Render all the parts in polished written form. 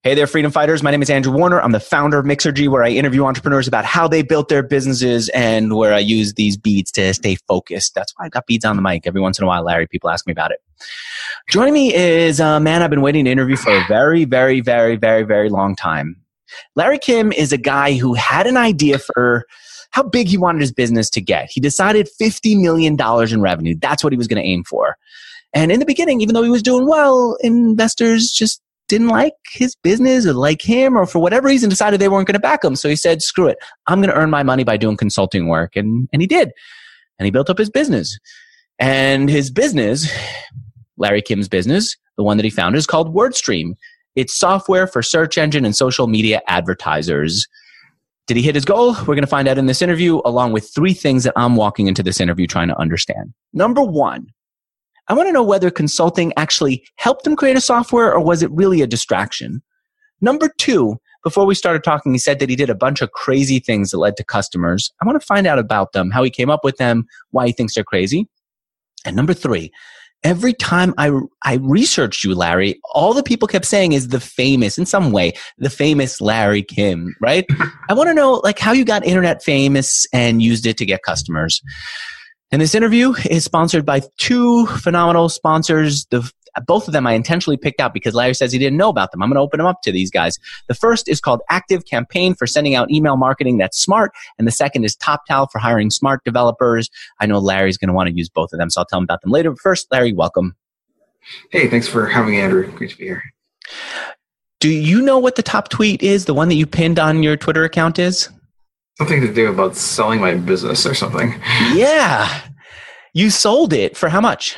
Hey there, freedom fighters. My name is Andrew Warner. I'm the founder of Mixergy, where I interview entrepreneurs about how they built their businesses and where I use these beats to stay focused. That's why I've got beats on the mic. Every once in a while, Larry, people ask me about it. Joining me is a man I've been waiting to interview for a very, very, very, very, very long time. Larry Kim is a guy who had an idea for how big he wanted his business to get. He decided $50 million in revenue. That's what he was going to aim for. And in the beginning, even though he was doing well, investors just didn't like his business or like him, or for whatever reason decided they weren't going to back him. So he said, screw it. I'm going to earn my money by doing consulting work. And he did. And he built up his business. And his business, Larry Kim's business, the one that he founded, is called WordStream. It's software for search engine and social media advertisers. Did he hit his goal? We're going to find out in this interview, along with 3 things that I'm walking into this interview trying to understand. Number 1, I want to know whether consulting actually helped him create a software, or was it really a distraction? Number 2, before we started talking, he said that he did a bunch of crazy things that led to customers. I want to find out about them, how he came up with them, why he thinks they're crazy. And number 3, every time I researched you, Larry, all the people kept saying is the famous, in some way, the famous Larry Kim, right? I want to know how you got internet famous and used it to get customers. And this interview is sponsored by 2 phenomenal sponsors. Both of them I intentionally picked out because Larry says he didn't know about them. I'm going to open them up to these guys. The first is called Active Campaign for sending out email marketing that's smart. And the second is TopTal for hiring smart developers. I know Larry's going to want to use both of them, so I'll tell him about them later. But first, Larry, welcome. Hey, thanks for having me, Andrew. Great to be here. Do you know what the top tweet is, the one that you pinned on your Twitter account is? Something to do about selling my business or something. Yeah. You sold it for how much?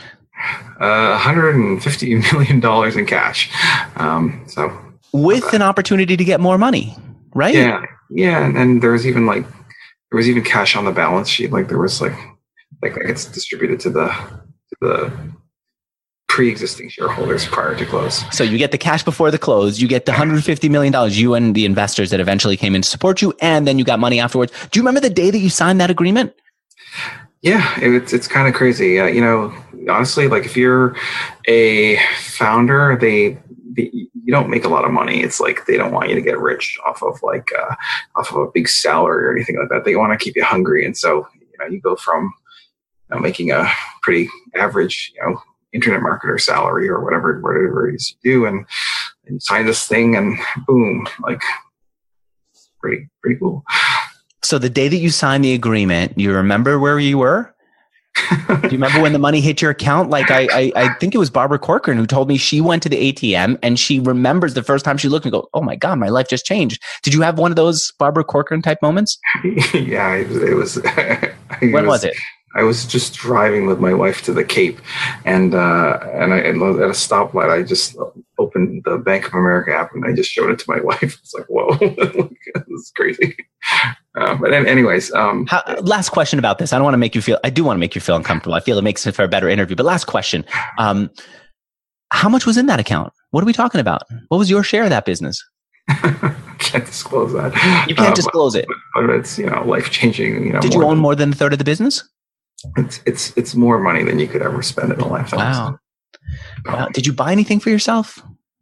$150 million in cash. With an opportunity to get more money, right? Yeah. And there was even cash on the balance sheet. There was it's distributed to the pre-existing shareholders prior to close. So you get the cash before the close, you get the $150 million, you and the investors that eventually came in to support you, and then you got money afterwards. Do you remember the day that you signed that agreement? Yeah, it's kind of crazy. Honestly, if you're a founder, you don't make a lot of money. It's they don't want you to get rich off of a big salary or anything like that. They want to keep you hungry, and so you go from making a pretty average internet marketer salary or whatever it is you do, and you sign this thing, and boom, pretty cool. So the day that you signed the agreement, you remember where you were? Do you remember when the money hit your account? I think it was Barbara Corcoran who told me she went to the ATM and she remembers the first time she looked and go, oh my God, my life just changed. Did you have one of those Barbara Corcoran type moments? Yeah, it was. When was it? I was just driving with my wife to the Cape, and at a stoplight, I just opened the Bank of America app and I just showed it to my wife. It's whoa, this is crazy. But anyways, last question about this. I do want to make you feel uncomfortable. I feel it makes it for a better interview. But last question: how much was in that account? What are we talking about? What was your share of that business? Can't disclose that. You can't disclose it. But it's life changing. Did you own more than a third of the business? It's more money than you could ever spend in a lifetime. Wow. Did you buy anything for yourself?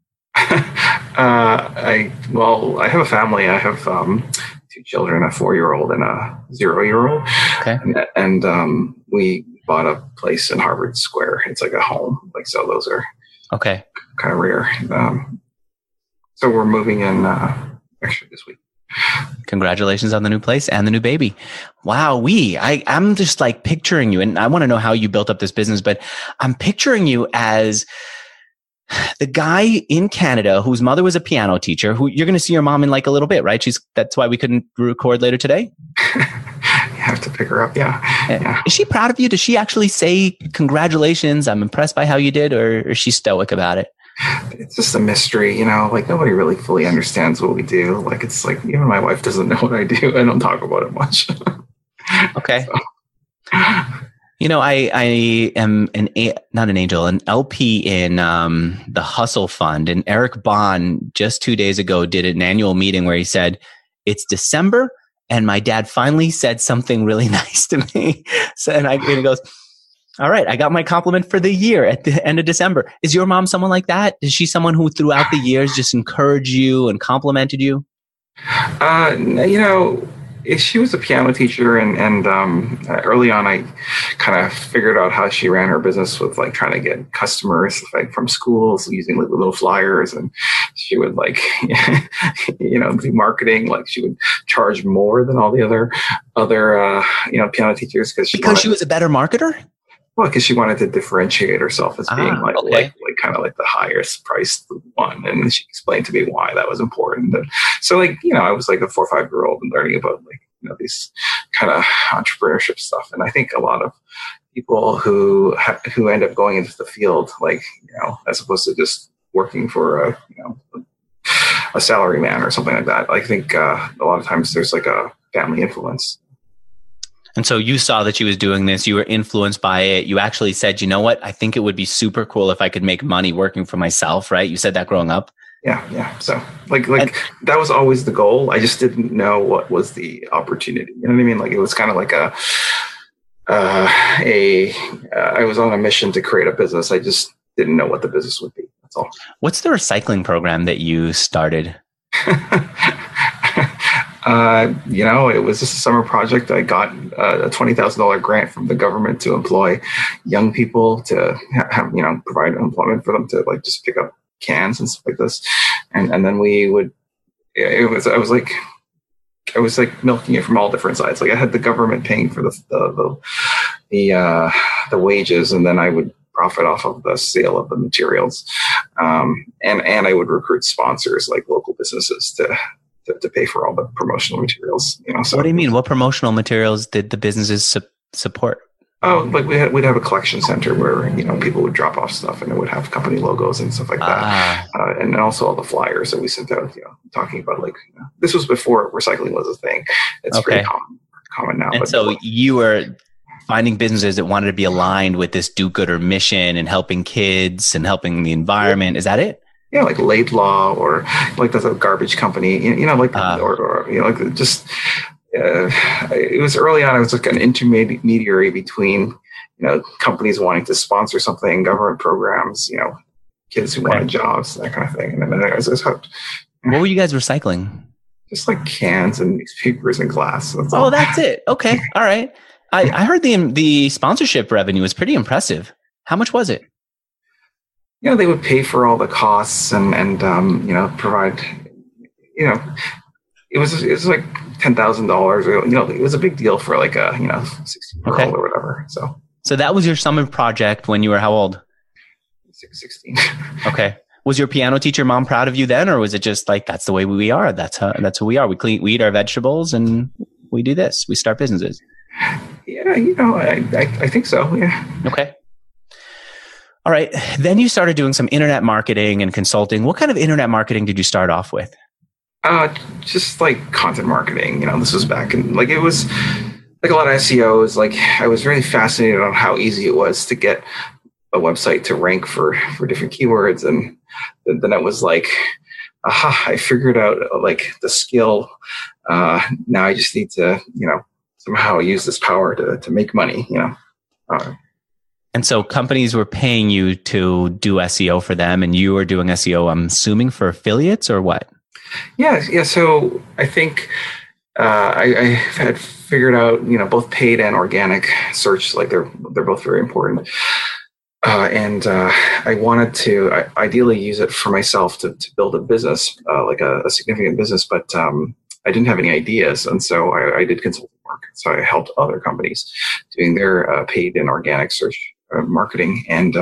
I have a family. I have 2 children, a 4-year-old and a 0-year-old. Okay. And we bought a place in Harvard Square. It's a home. So those are okay, kind of rare. So we're moving in actually this week. Congratulations on the new place and the new baby. Wow. I'm just picturing you, and I want to know how you built up this business, but I'm picturing you as the guy in Canada whose mother was a piano teacher, who you're going to see your mom in a little bit, right? That's why we couldn't record later today. You have to pick her up. Yeah. Is she proud of you? Does she actually say, congratulations, I'm impressed by how you did, or is she stoic about it? It's just a mystery, nobody really fully understands what we do. Even my wife doesn't know what I do. I don't talk about it much. Okay. So. I am not an angel, an LP in the Hustle Fund, and Eric Bond just 2 days ago did an annual meeting where he said, it's December and my dad finally said something really nice to me. And he goes, All right. I got my compliment for the year at the end of December. Is your mom someone like that? Is she someone who throughout the years just encouraged you and complimented you? You know, she was a piano teacher, and early on, I kind of figured out how she ran her business with like trying to get customers like from schools using like little flyers, and she would like, you know, do marketing. Like she would charge more than all the other you know, piano teachers because she was a better marketer. Well, because she wanted to differentiate herself as being like kind of like the highest priced one, and she explained to me why that was important. And so, like, you know, I was like a 4 or 5 year old and learning about like, you know, these kind of entrepreneurship stuff. And I think a lot of people who end up going into the field, like, you know, as opposed to just working for a salary man or something like that, I think a lot of times there's like a family influence. And so you saw that she was doing this, you were influenced by it. You actually said, you know what? I think it would be super cool if I could make money working for myself, right? You said that growing up. Yeah. So like that was always the goal. I just didn't know what was the opportunity. You know what I mean? Like it was kind of like I was on a mission to create a business. I just didn't know what the business would be. That's all. What's the recycling program that you started? You know, it was just a summer project. I got a $20,000 grant from the government to employ young people to have, you know, provide employment for them to like just pick up cans and stuff like this. And then I was like milking it from all different sides. Like I had the government paying for the wages, and then I would profit off of the sale of the materials. And I would recruit sponsors like local businesses to pay for all the promotional materials, you know. So what do you mean? What promotional materials did the businesses support? Oh, like we'd have a collection center where, you know, people would drop off stuff and it would have company logos and stuff like that. And then also all the flyers that we sent out, you know, talking about like, you know, this was before recycling was a thing. It's pretty common now. And but so you were finding businesses that wanted to be aligned with this do-gooder mission and helping kids and helping the environment. Is that it? Yeah, like Laidlaw, or like there's a garbage company, you know, like or you know, like just it was early on. I was like an intermediary between, you know, companies wanting to sponsor something, government programs, you know, kids who wanted jobs, that kind of thing. And then I was hooked. What were you guys recycling? Just like cans and newspapers and glass. That's it. Okay, all right. I heard the sponsorship revenue was pretty impressive. How much was it? You know, they would pay for all the costs and you know, provide, you know, it was like $10,000. You know, it was a big deal for like a, you know, 16-year-old or whatever. So that was your summer project when you were how old? 16. Okay. Was your piano teacher mom proud of you then, or was it just like, that's the way we are? That's who we are. We eat our vegetables and we do this. We start businesses. Yeah, you know, I think so. Yeah. Okay. All right. Then you started doing some internet marketing and consulting. What kind of internet marketing did you start off with? Just like content marketing. You know, this was back in, like, it was like a lot of SEOs. Like I was really fascinated on how easy it was to get a website to rank for different keywords. And then it was like, I figured out like the skill. Now I just need to, you know, somehow use this power to make money, you know. And so companies were paying you to do SEO for them, and you were doing SEO, I'm assuming, for affiliates or what? Yeah. So I think I had figured out, you know, both paid and organic search, like they're both very important. And I wanted to ideally use it for myself to build a business, like a significant business, but I didn't have any ideas. And so I did consulting work. So I helped other companies doing their paid and organic search marketing. And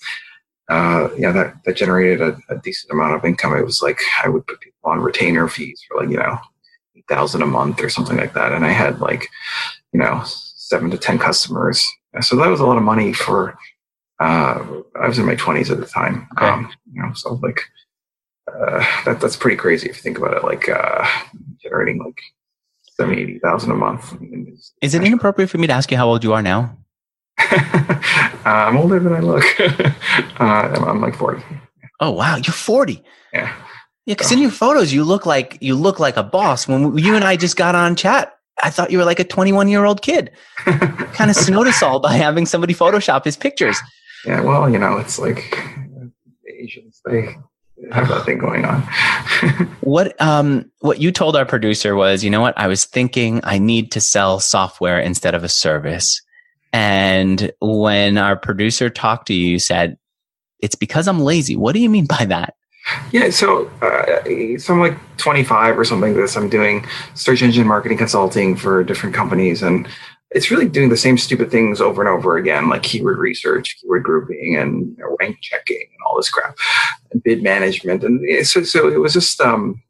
that generated a decent amount of income. It was like I would put people on retainer fees for like, you know, $8,000 a month or something like that. And I had like, you know, 7 to 10 customers. So that was a lot of money for, I was in my 20s at the time. Okay. You know, so like, that's pretty crazy if you think about it, like, generating like 70,000, 80,000 a month. Is it inappropriate for me to ask you how old you are now? I'm older than I look. I'm like 40. Oh, wow. You're 40. Yeah. Yeah. Cause in your photos, you look like a boss. When you and I just got on chat I thought you were like a 21-year-old kid. Kind of snowed us all by having somebody Photoshop his pictures. Yeah, well, it's like the Asians, they have that thing going on. What you told our producer was, you know what? I was thinking I need to sell software instead of a service. And when our producer talked to you, you said, it's because I'm lazy. What do you mean by that? Yeah, so I'm like 25 or something like this. I'm doing search engine marketing consulting for different companies, and it's really doing the same stupid things over and over again, like keyword research, keyword grouping, and rank checking, and all this crap, and bid management. And so it was just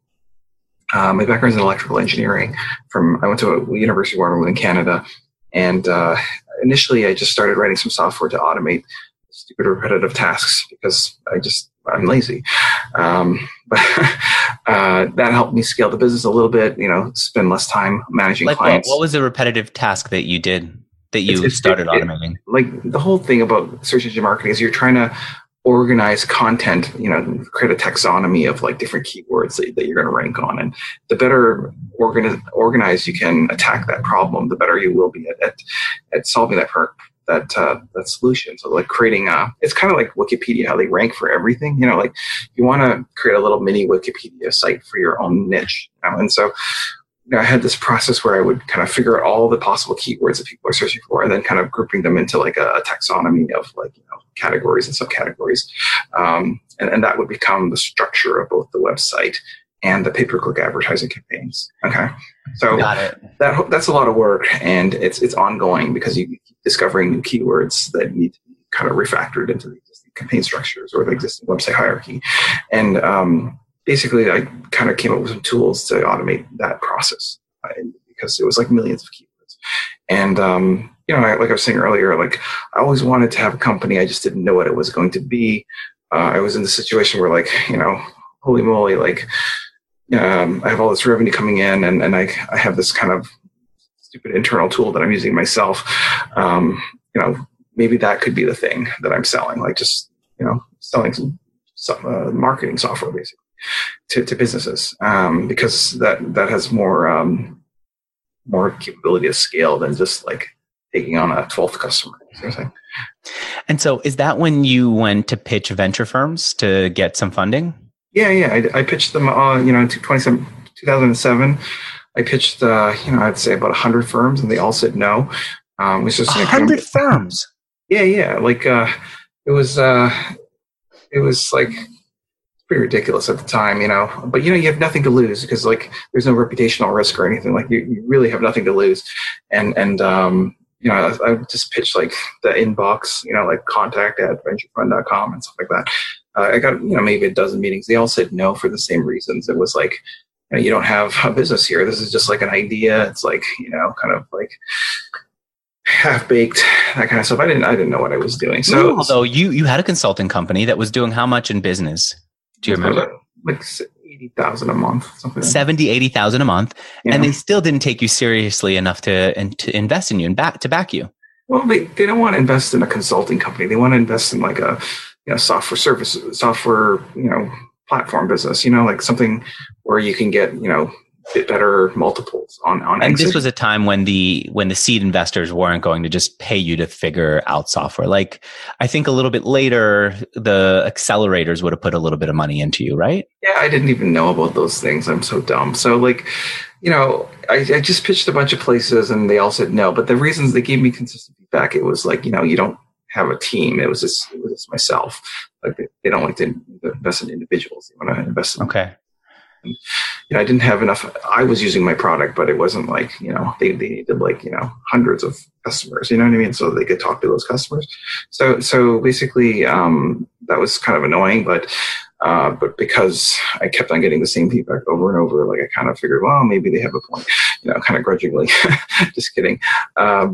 my background is in electrical engineering. I went to a University of Waterloo in Canada, and initially I just started writing some software to automate stupid repetitive tasks because I'm lazy. But that helped me scale the business a little bit, spend less time managing clients. What was the repetitive task that you did, that you started automating? Like the whole thing about search engine marketing is you're trying to organize content, create a taxonomy of like different keywords that you're going to rank on. And the better organized you can attack that problem, the better you will be at solving that solution. So like creating it's kind of like Wikipedia, how they rank for everything, like you want to create a little mini Wikipedia site for your own niche. And so, I had this process where I would kind of figure out all the possible keywords that people are searching for, and then kind of grouping them into like a taxonomy of like, categories and subcategories. And that would become the structure of both the website and the pay-per-click advertising campaigns. Okay. So that's a lot of work, and it's ongoing because you keep discovering new keywords that need to be kind of refactored into the existing campaign structures or the existing website hierarchy. And basically I kind of came up with some tools to automate that process because it was like millions of keywords. And, like I was saying earlier, like I always wanted to have a company. I just didn't know what it was going to be. I was in the situation where like, holy moly, like, I have all this revenue coming in, and I have this kind of stupid internal tool that I'm using myself. Maybe that could be the thing that I'm selling, like just, selling some marketing software basically to businesses, because that has more capability of scale than just like taking on a 12th customer. And so is that when you went to pitch venture firms to get some funding? Yeah. I pitched them, in 2007. I pitched, I'd say about 100 firms, and they all said no. It was just 100 firms. Yeah. Like it was like pretty ridiculous at the time, But you have nothing to lose because like there's no reputational risk or anything. Like you really have nothing to lose, and I just pitched like the inbox, like contact@venturefund.com and stuff like that. I got, maybe a dozen meetings. They all said no for the same reasons. It was like, you don't have a business here. This is just like an idea. It's like, kind of like half-baked, that kind of stuff. I didn't know what I was doing. So although you had a consulting company that was doing how much in business? Do you remember? Like 80,000 a month, something like 70, 80,000 a month. Yeah. And they still didn't take you seriously enough to invest in you and to back you. Well, they don't want to invest in a consulting company. They want to invest in like a, software, platform business, like something where you can get, bit better multiples on and exit. This was a time when the seed investors weren't going to just pay you to figure out software. Like I think a little bit later, the accelerators would have put a little bit of money into you, right? Yeah, I didn't even know about those things. I'm so dumb. So like, I just pitched a bunch of places and they all said no. But the reasons they gave me consistent feedback, it was like, you don't have a team. It was just myself. Like they don't like to invest in individuals. They want to invest in. Okay. And, I didn't have enough. I was using my product, but it wasn't like, they needed like, hundreds of customers, you know what I mean? So they could talk to those customers. So basically, that was kind of annoying, but because I kept on getting the same feedback over and over, like I kind of figured, well, maybe they have a point, kind of grudgingly, just kidding. But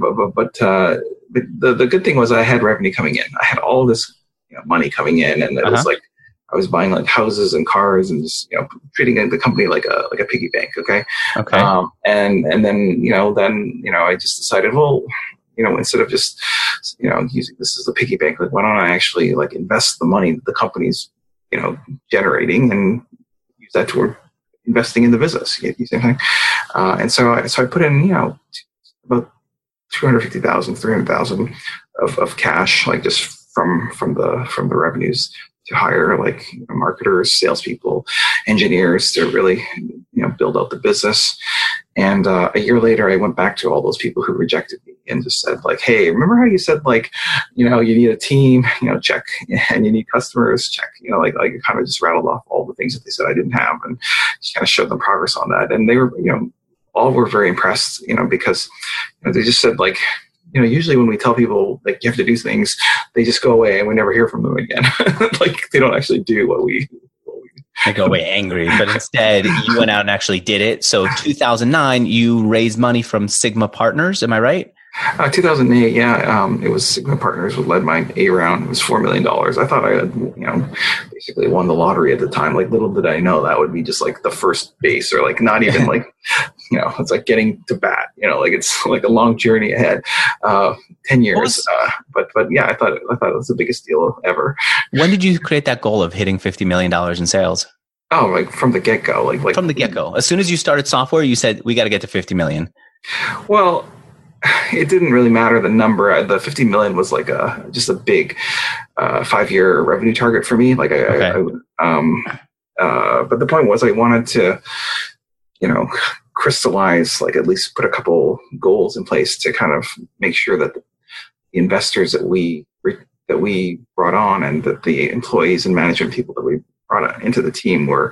the good thing was I had revenue coming in. I had all this money coming in, and it was like, I was buying like houses and cars and just, treating the company like a piggy bank. Okay. And then, I just decided, well, instead of just, using this as a piggy bank, like why don't I actually like invest the money that the company's, generating and use that toward investing in the business. Same thing. And so I put in, about 250,000, 300,000 of cash, like just from the revenues, to hire like marketers, salespeople, engineers to really build out the business. And a year later, I went back to all those people who rejected me and just said like, hey, remember how you said like, you need a team, check, and you need customers, check, like kind of just rattled off all the things that they said I didn't have, and just kind of showed them progress on that. And they were, all were very impressed, because they just said like, usually when we tell people like you have to do things, they just go away and we never hear from them again. Like they don't actually do what we I go away angry, but instead you went out and actually did it. So 2009, you raised money from Sigma Partners. Am I right? 2008, yeah. It was Sigma Partners who led my A round. It was $4 million. I thought I had, basically won the lottery at the time. Like little did I know that would be just like the first base, or like not even like, it's like getting to bat. Like it's like a long journey ahead. 10 years. But yeah, I thought it was the biggest deal ever. When did you create that goal of hitting $50 million in sales? Oh, like from the get-go. Like from the get-go. As soon as you started software, you said we got to get to 50 million. Well, it didn't really matter the number. The 50 million was like just a big 5-year revenue target for me. Like but the point was I wanted to, crystallize, like at least put a couple goals in place to kind of make sure that the investors that we brought on and that the employees and management people that we brought into the team were,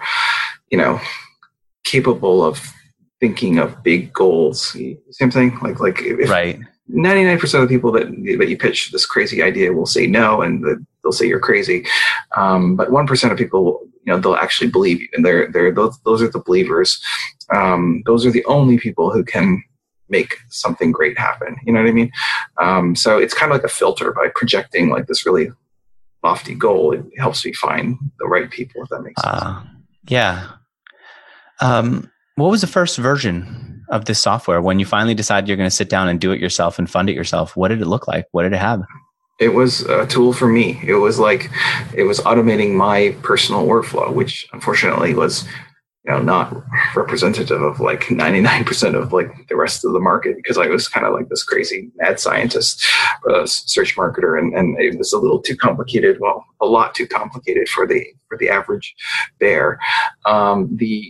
capable of thinking of big goals. Same thing. Like if right. 99% of the people that you pitch this crazy idea will say no, and they'll say you're crazy. But 1% of people, they'll actually believe you, and those are the believers. Those are the only people who can make something great happen. You know what I mean? So it's kind of like a filter. By projecting like this really lofty goal, it helps me find the right people, if that makes sense. Yeah. What was the first version of this software when you finally decided you're going to sit down and do it yourself and fund it yourself? What did it look like? What did it have? It was a tool for me. It was automating my personal workflow, which unfortunately was, not representative of like 99% of like the rest of the market, because I was kind of like this crazy mad scientist, search marketer, and it was a little too complicated. Well, a lot too complicated for the average bear. So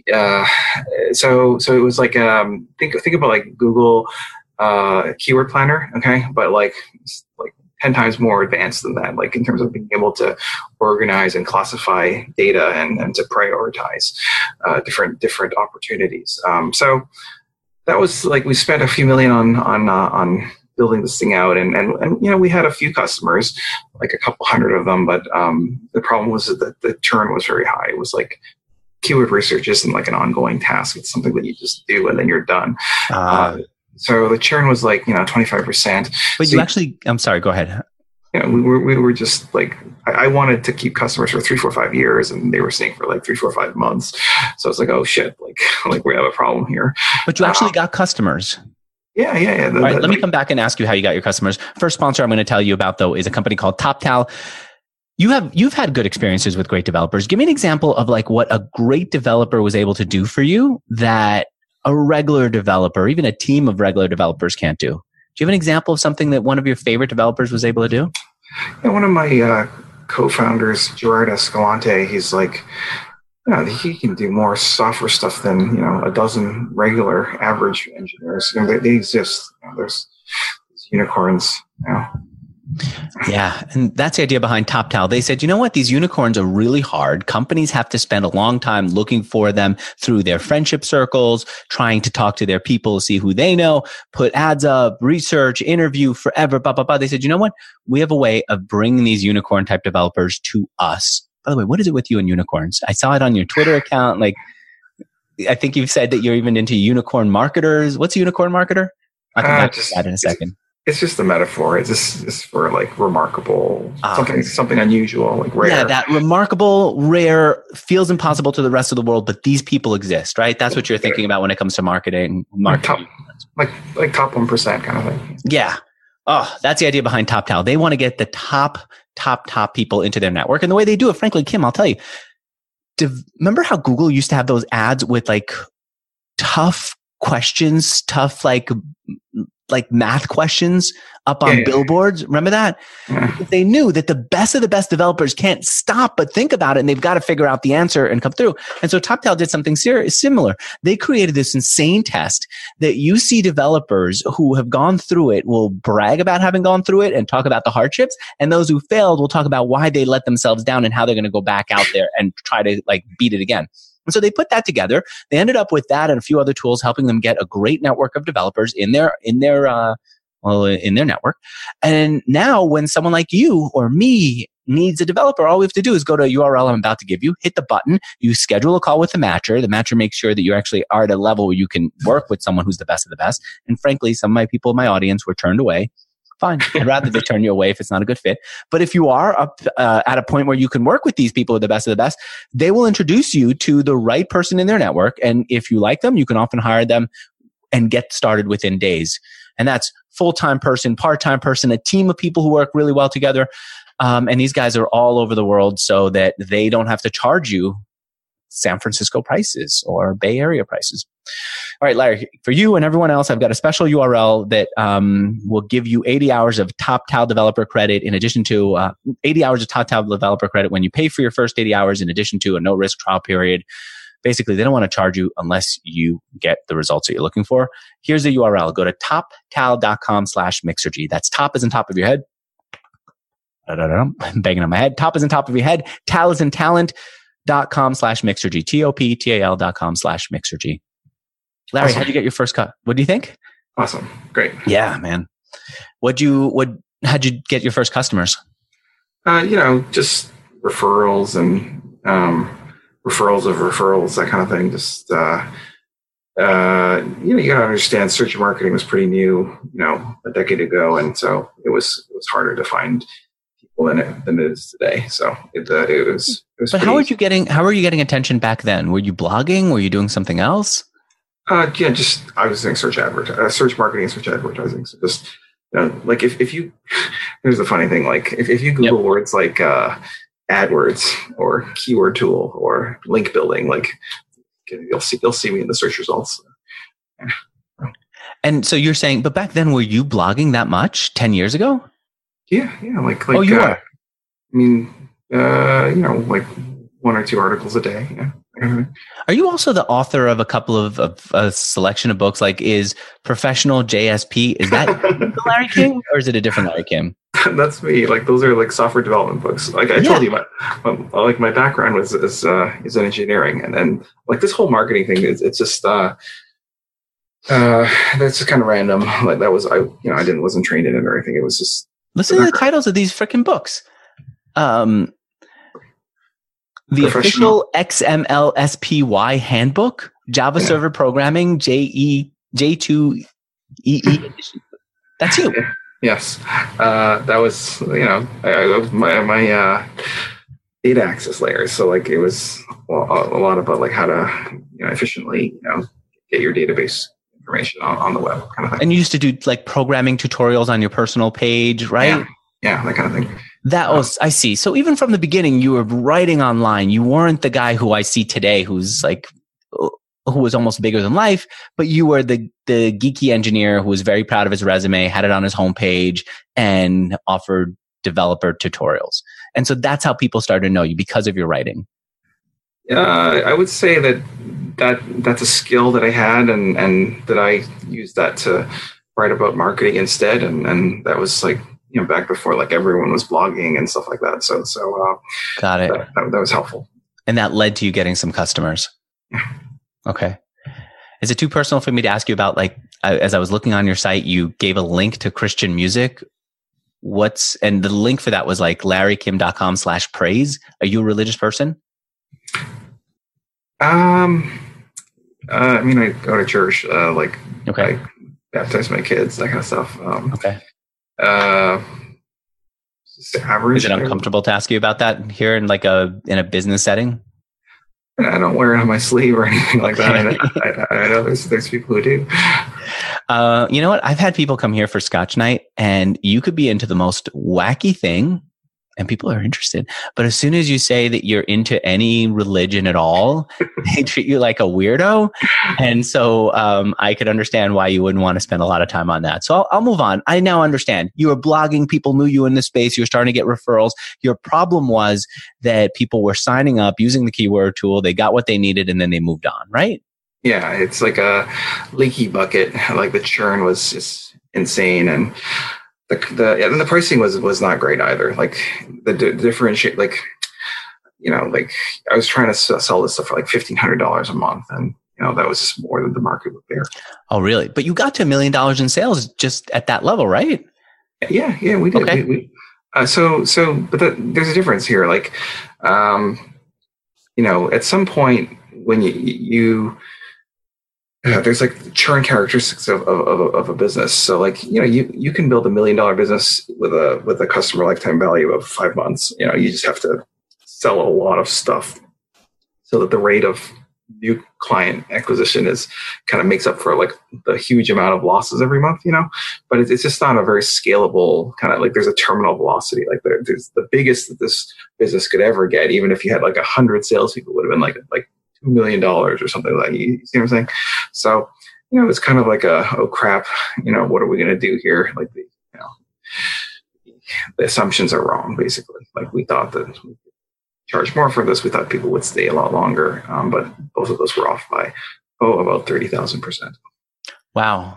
it was like think about like Google keyword planner, okay, but like 10 times more advanced than that, like in terms of being able to organize and classify data and to prioritize different opportunities. So that was like, we spent a few million on building this thing out, and we had a few customers, like a couple hundred of them, but the problem was that the churn was very high. It was like keyword research isn't like an ongoing task. It's something that you just do and then you're done. So the churn was like, 25%. But so I'm sorry, go ahead. We were just like, I wanted to keep customers for 3, 4, 5 years, and they were staying for like 3, 4, 5 months. So it's like, oh shit, like we have a problem here. But you actually got customers. Yeah. All right, let me come back and ask you how you got your customers. First sponsor I'm going to tell you about, though, is a company called TopTal. You've had good experiences with great developers. Give me an example of like what a great developer was able to do for you that a regular developer, even a team of regular developers, can't do. Do you have an example of something that one of your favorite developers was able to do? Yeah, one of my co-founders, Gerard Escalante, he's like, he can do more software stuff than, a dozen regular average engineers. They exist. There's unicorns, Yeah. And that's the idea behind TopTal. They said, you know what? These unicorns are really hard. Companies have to spend a long time looking for them through their friendship circles, trying to talk to their people, see who they know, put ads up, research, interview forever, blah, blah, blah. They said, you know what? We have a way of bringing these unicorn type developers to us. By the way, what is it with you and unicorns? I saw it on your Twitter account. Like, I think you've said that you're even into unicorn marketers. What's a unicorn marketer? I'll come back to that in a second. It's just a metaphor. It's for like remarkable, something unusual, like rare. Yeah, that remarkable, rare, feels impossible to the rest of the world, but these people exist, right? That's what you're thinking about when it comes to marketing. Like top 1% kind of thing. Yeah. Oh, that's the idea behind TopTal. They want to get the top people into their network. And the way they do it, frankly, Kim, I'll tell you, remember how Google used to have those ads with like tough questions, tough like math questions up on billboards? Remember that? Yeah. Because they knew that the best of the best developers can't stop but think about it, and they've got to figure out the answer and come through. And so TopTal did something similar. They created this insane test that you see developers who have gone through it will brag about having gone through it and talk about the hardships, and those who failed will talk about why they let themselves down and how they're going to go back out there and try to like beat it again. And so they put that together. They ended up with that and a few other tools helping them get a great network of developers in their network. And now when someone like you or me needs a developer, all we have to do is go to a URL I'm about to give you, hit the button, you schedule a call with the matcher. The matcher makes sure that you actually are at a level where you can work with someone who's the best of the best. And frankly, some of my people in my audience were turned away. Fine. I'd rather they turn you away if it's not a good fit. But if you are up at a point where you can work with these people, the best of the best, they will introduce you to the right person in their network. And if you like them, you can often hire them and get started within days. And that's full-time person, part-time person, a team of people who work really well together. And these guys are all over the world so that they don't have to charge you San Francisco prices or Bay Area prices. All right, Larry, for you and everyone else, I've got a special URL that will give you 80 hours of TopTal developer credit in addition to 80 hours of TopTal developer credit when you pay for your first 80 hours in addition to a no-risk trial period. Basically, they don't want to charge you unless you get the results that you're looking for. Here's the URL. Go to toptal.com/Mixergy. That's top is on top of your head. I'm banging on my head. Top is on top of your head. Tal is in talent.com/Mixergy. TOPTAL.com/Mixergy. Larry, Awesome. How'd you get your first cut? What do you think? Awesome. Great. Yeah, man. How'd you get your first customers? Just referrals and referrals of referrals, that kind of thing. Just you gotta understand, search marketing was pretty new, a decade ago, and so it was harder to find people in it than it is today. So it was. But how were you getting attention back then? Were you blogging? Were you doing something else? I was doing search marketing and search advertising. So just like if you, here's the funny thing, like if you Google words like AdWords or keyword tool or link building, like you'll see me in the search results. Yeah. And so you're saying, but back then, were you blogging that much 10 years ago? Yeah. Like oh, you are? I mean, like 1 or 2 articles a day. Yeah. Are you also the author of a couple of a selection of books? Like, is Professional JSP, is that the Larry King or is it a different Larry Kim? That's me. Like, those are like software development books. Like I told you, my background is in engineering, and then like this whole marketing thing it's just that's just kind of random. Like that was wasn't trained in it or anything. It was just listen to the titles of these freaking books. The official XML/SPY handbook, Java server programming, J2EE edition. That's you. Yes. That was, my data access layers. So like it was a lot about like how to, efficiently, get your database information on the web kind of thing. And you used to do like programming tutorials on your personal page, right? Yeah, that kind of thing. That was, I see. So even from the beginning, you were writing online. You weren't the guy who I see today who's like, who was almost bigger than life, but you were the geeky engineer who was very proud of his resume, had it on his homepage, and offered developer tutorials. And so that's how people started to know you, because of your writing. I would say that's a skill that I had, and that I used that to write about marketing instead. And that was like, back before like everyone was blogging and stuff like that. So got it. That was helpful. And that led to you getting some customers. Yeah. Okay. Is it too personal for me to ask you about, like, as I was looking on your site, you gave a link to Christian music. And the link for that was like larrykim.com/praise. Are you a religious person? I go to church, okay. I baptize my kids, that kind of stuff. Okay. Average. Is it uncomfortable to ask you about that here in a business setting? I don't wear it on my sleeve or anything like that. I know there's people who do. You know what? I've had people come here for Scotch night, and you could be into the most wacky thing, and people are interested. But as soon as you say that you're into any religion at all, they treat you like a weirdo. And so I could understand why you wouldn't want to spend a lot of time on that. So I'll move on. I now understand. You were blogging. People knew you in this space. You were starting to get referrals. Your problem was that people were signing up, using the keyword tool. They got what they needed, and then they moved on, right? Yeah, it's like a leaky bucket. Like the churn was just insane, and the pricing was not great either. Like the differentiate, like like I was trying to sell this stuff for like $1,500 a month, and that was just more than the market would bear. Oh, really? But you got to $1 million in sales just at that level, right? Yeah, we did. Okay. But there's a difference here. Like, at some point when you there's like churn characteristics of a business. So like, you can build $1 million business with a customer lifetime value of 5 months. You just have to sell a lot of stuff so that the rate of new client acquisition is kind of makes up for like the huge amount of losses every month, but it's just not a very scalable kind of like, there's a terminal velocity. Like there's the biggest that this business could ever get. Even if you had like 100 salespeople, would have been like $2 million or something like that. You see what I'm saying? So, it's kind of like oh crap, what are we going to do here? Like the assumptions are wrong, basically. Like we thought that we could charge more for this. We thought people would stay a lot longer. But both of those were off by, about 30,000%. Wow.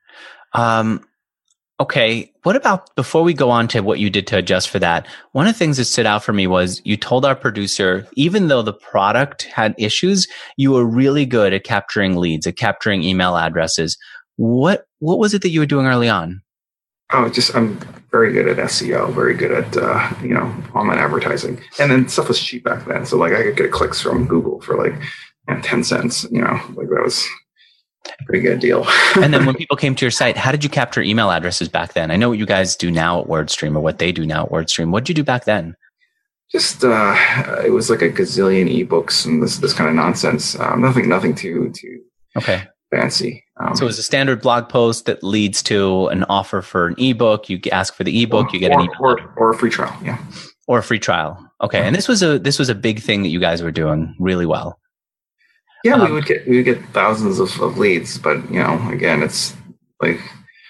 Okay. What about, before we go on to what you did to adjust for that, one of the things that stood out for me was you told our producer, even though the product had issues, you were really good at capturing leads, at capturing email addresses. What was it that you were doing early on? Oh, I'm very good at SEO, very good at, online advertising. And then stuff was cheap back then. So like I could get clicks from Google for like 10 cents, like that was a pretty good deal. And then when people came to your site, how did you capture email addresses back then? I know what you guys do now at WordStream, or what they do now at WordStream. What did you do back then? Just, it was like a gazillion ebooks and this kind of nonsense. Nothing too fancy. So it was a standard blog post that leads to an offer for an ebook. You ask for the ebook, you get an ebook. Or a free trial. Yeah. Or a free trial. Okay. And this was a big thing that you guys were doing really well. Yeah, we would get thousands of leads, but again, it's like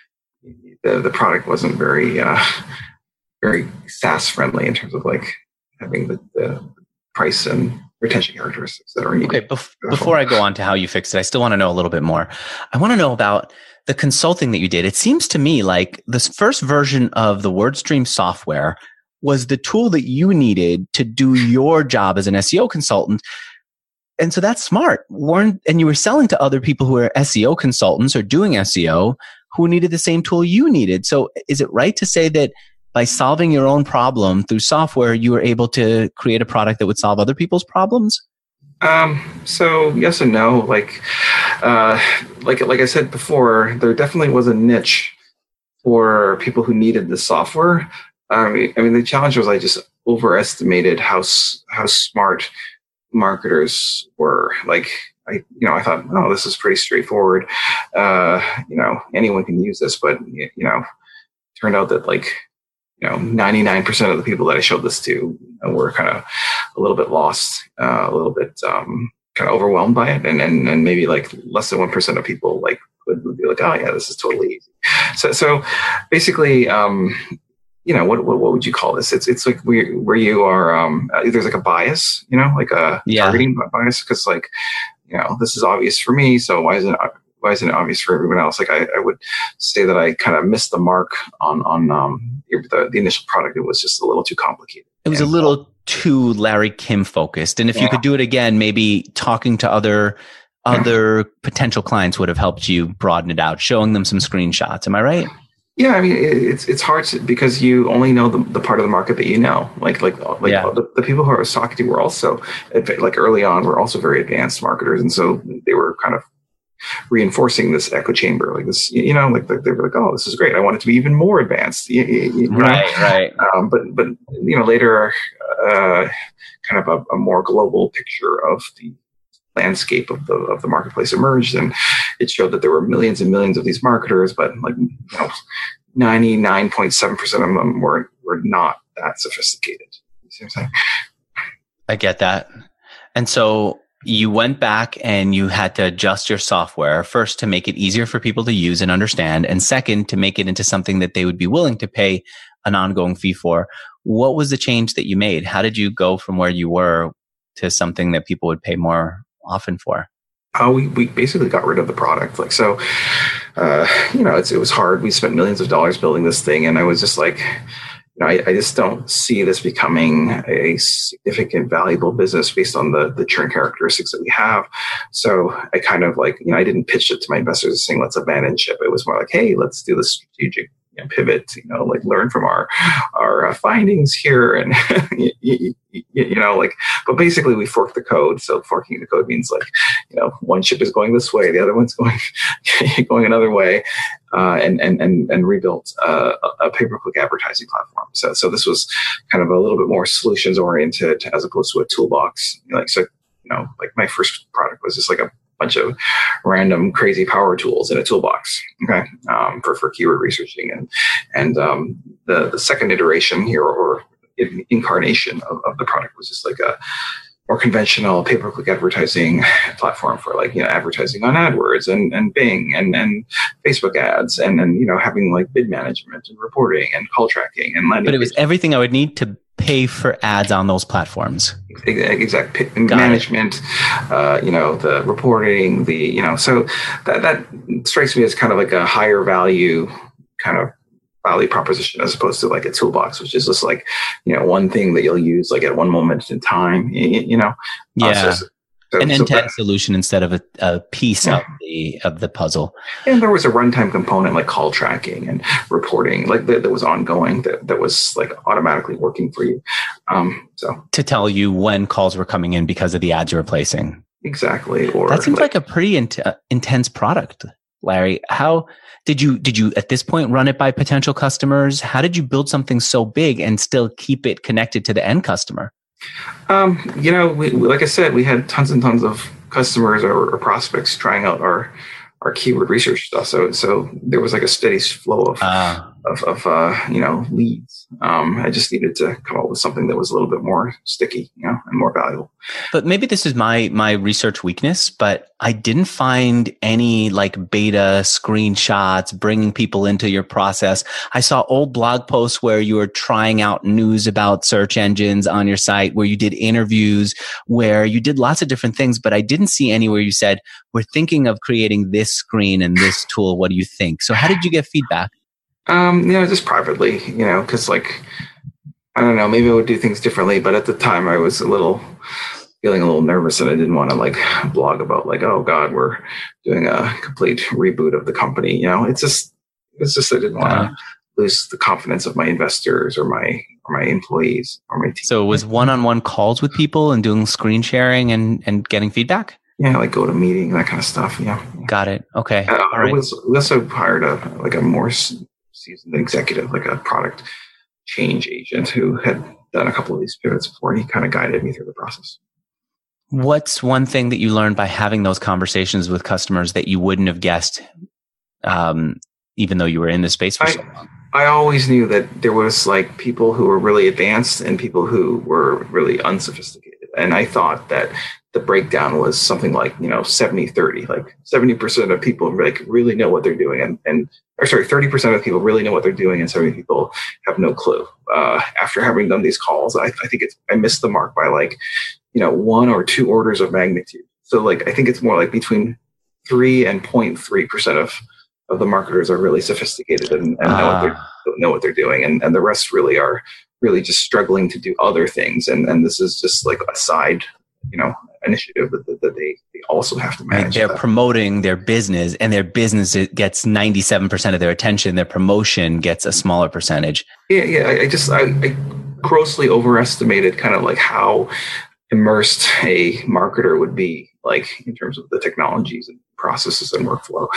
the product wasn't very very SaaS friendly in terms of like having the price and retention characteristics that are needed. Okay, before I go on to how you fixed it, I still want to know a little bit more. I want to know about the consulting that you did. It seems to me like this first version of the WordStream software was the tool that you needed to do your job as an SEO consultant. And so that's smart. And you were selling to other people who are SEO consultants or doing SEO who needed the same tool you needed. So is it right to say that by solving your own problem through software, you were able to create a product that would solve other people's problems? So yes and no. Like I said before, there definitely was a niche for people who needed the software. I mean, the challenge was I just overestimated how smart marketers were. Like I thought, oh, this is pretty straightforward. Anyone can use this, but turned out that 99% of the people that I showed this to were kind of a little bit lost, a little bit kind of overwhelmed by it, and maybe like less than 1% of people would be like, oh yeah, this is totally easy. So basically, what would you call this? It's like where you are. There's like a bias, like a targeting bias, because this is obvious for me, so why isn't it obvious for everyone else? Like I would say that I kind of missed the mark on the initial product. It was just a little too complicated. It was a little too Larry Kim focused. And if you could do it again, maybe talking to other potential clients would have helped you broaden it out, showing them some screenshots. Am I right? Yeah, I mean, it's hard because you only know the part of the market that you know. The people who I was talking to were also early on were also very advanced marketers, and so they were kind of reinforcing this echo chamber, like this, they were like, oh, this is great. I want it to be even more advanced. Right. But later, kind of a more global picture of the landscape of the marketplace emerged, and it showed that there were millions and millions of these marketers, but 99.7% of them were not that sophisticated. You see what I'm saying? I get that. And so you went back and you had to adjust your software, first to make it easier for people to use and understand, and second, to make it into something that they would be willing to pay an ongoing fee for. What was the change that you made? How did you go from where you were to something that people would pay more often for? We basically got rid of the product. Like, so, it was hard. We spent millions of dollars building this thing. And I was just like, I just don't see this becoming a significant, valuable business based on the churn characteristics that we have. So I kind of like, I didn't pitch it to my investors saying, let's abandon ship. It was more like, hey, let's do the strategic pivot, like learn from our findings here. And, but basically we forked the code. So forking the code means like, one ship is going this way, the other one's going another way, and rebuilt a pay-per-click advertising platform. So this was kind of a little bit more solutions oriented as opposed to a toolbox. Like my first product was just like a bunch of random crazy power tools in a toolbox, okay, for keyword researching. And the second iteration here, or incarnation of the product, was just like a more conventional pay-per-click advertising platform for like, advertising on AdWords and Bing and Facebook ads and having like bid management and reporting and call tracking and landing. But it was everything I would need to pay for ads on those platforms. Exact management, the reporting, so that strikes me as kind of like a higher value kind of value proposition as opposed to like a toolbox, which is just like, one thing that you'll use like at one moment in time, Yeah. An end-to-end solution instead of a piece of the puzzle. And there was a runtime component like call tracking and reporting, like that was ongoing, that was like automatically working for you. So to tell you when calls were coming in because of the ads you're placing. Exactly. Or that seems like a pretty intense product, Larry. How did you at this point run it by potential customers? How did you build something so big and still keep it connected to the end customer? Like I said, we had tons and tons of customers or prospects trying out our keyword research stuff. So there was like a steady flow of leads. I just needed to come up with something that was a little bit more sticky, and more valuable. But maybe this is my research weakness, but I didn't find any like beta screenshots bringing people into your process. I saw old blog posts where you were trying out news about search engines on your site, where you did interviews, where you did lots of different things, but I didn't see anywhere you said, we're thinking of creating this screen and this tool. What do you think? So how did you get feedback? Just privately, because like, I don't know, maybe I would do things differently, but at the time I was feeling a little nervous and I didn't want to like blog about like, oh God, we're doing a complete reboot of the company. It's just, I didn't want to lose the confidence of my investors or my employees or my team. So it was one-on-one calls with people and doing screen sharing and getting feedback? Yeah, like go to meeting, that kind of stuff. Yeah. Got it. Okay. All right. We also hired a more seasoned executive, like a product change agent who had done a couple of these pivots before, and he kind of guided me through the process. What's one thing that you learned by having those conversations with customers that you wouldn't have guessed, even though you were in the space for so long? I always knew that there was like people who were really advanced and people who were really unsophisticated. And I thought that the breakdown was something like, 70-30, like 70% of people like really know what they're doing. 30% of people really know what they're doing and 70 people have no clue. After having done these calls, I think I missed the mark by like, 1 or 2 orders of magnitude. So like, I think it's more like between 3 and 0.3% of the marketers are really sophisticated and know what theyey're doing. And the rest really are really just struggling to do other things. And this is just like a side, initiative that they also have to manage. They're promoting their business, and their business gets 97% of their attention. Their promotion gets a smaller percentage. Yeah. I grossly overestimated kind of like how immersed a marketer would be, like in terms of the technologies and processes and workflow.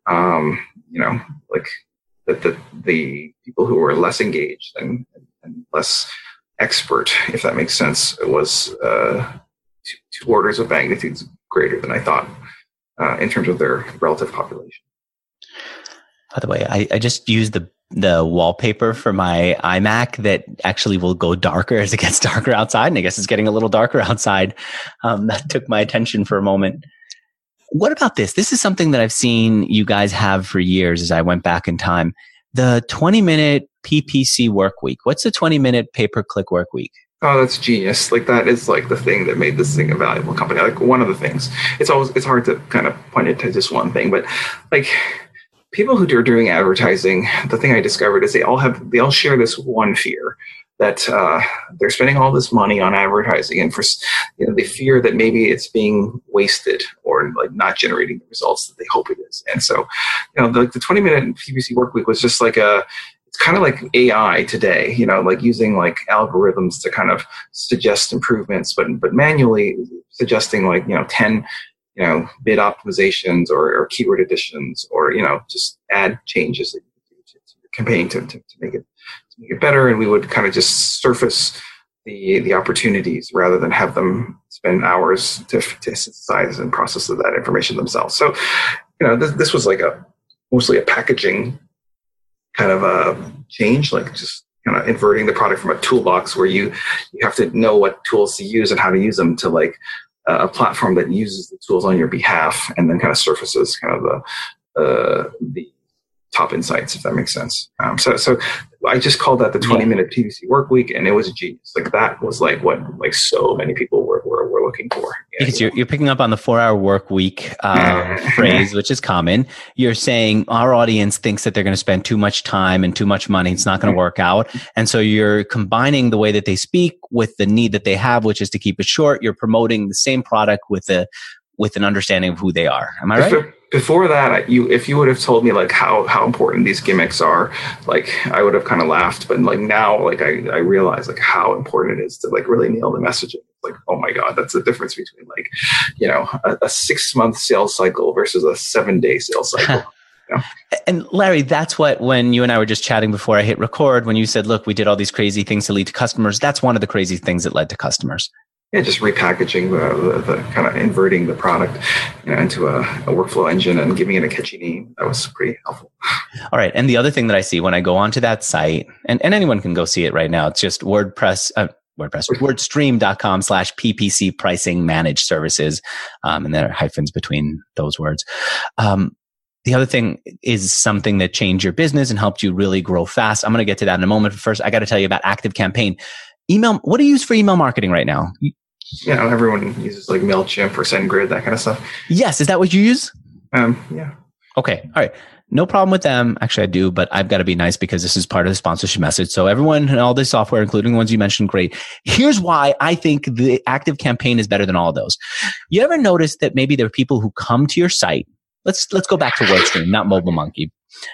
Like that the people who were less engaged and less expert, if that makes sense, it was 2 orders of magnitudes greater than I thought in terms of their relative population. By the way, I just used the wallpaper for my iMac that actually will go darker as it gets darker outside. And I guess it's getting a little darker outside. That took my attention for a moment. What about this? This is something that I've seen you guys have for years as I went back in time. The 20-minute PPC work week. What's the 20-minute pay-per-click work week? Oh, that's genius. Like that is like the thing that made this thing a valuable company. Like one of the things. It's hard to kind of point it to just one thing, but like people who are doing advertising, the thing I discovered is they all share this one fear that they're spending all this money on advertising, and for they fear that maybe it's being wasted or like not generating the results that they hope it is. And so, the 20-minute PPC work week was just like it's kind of like AI today, like using like algorithms to kind of suggest improvements, but manually suggesting like 10 bid optimizations or keyword additions or just add changes that you can do to your campaign to make it better. And we would kind of just surface the opportunities rather than have them spend hours to synthesize and process that information themselves. So this was like mostly a packaging kind of a change, like just kind of inverting the product from a toolbox where you have to know what tools to use and how to use them to like a platform that uses the tools on your behalf and then kind of surfaces kind of the top insights, if that makes sense. So I just called that the 20-minute PPC work week, and it was genius. Like that was like what like so many people were looking for. Because you're picking up on the 4-hour work week phrase, which is common. You're saying our audience thinks that they're going to spend too much time and too much money. It's not going to work out. And so you're combining the way that they speak with the need that they have, which is to keep it short. You're promoting the same product with an understanding of who they are. Am I right? Before that, if you would have told me like how important these gimmicks are, like I would have kind of laughed. But like now, like I realize like how important it is to like really nail the messaging. Like, oh my God, that's the difference between like, a 6-month sales cycle versus a 7-day sales cycle. And Larry, that's what, when you and I were just chatting before I hit record, when you said, look, we did all these crazy things to lead to customers. That's one of the crazy things that led to customers. Yeah, just repackaging the kind of inverting the product into a workflow engine and giving it a catchy name. That was pretty helpful. All right. And the other thing that I see when I go onto that site, and anyone can go see it right now, it's just wordstream.com/PPC pricing managed services. And there are hyphens between those words. The other thing is something that changed your business and helped you really grow fast. I'm going to get to that in a moment. But first, I got to tell you about ActiveCampaign. Email. What do you use for email marketing right now? Everyone uses like MailChimp or SendGrid, that kind of stuff. Yes. Is that what you use? Yeah. Okay. All right. No problem with them. Actually, I do, but I've got to be nice because this is part of the sponsorship message. So everyone and all this software, including the ones you mentioned, great. Here's why I think the ActiveCampaign is better than all of those. You ever notice that maybe there are people who come to your site? Let's go back to WordStream, not MobileMonkey.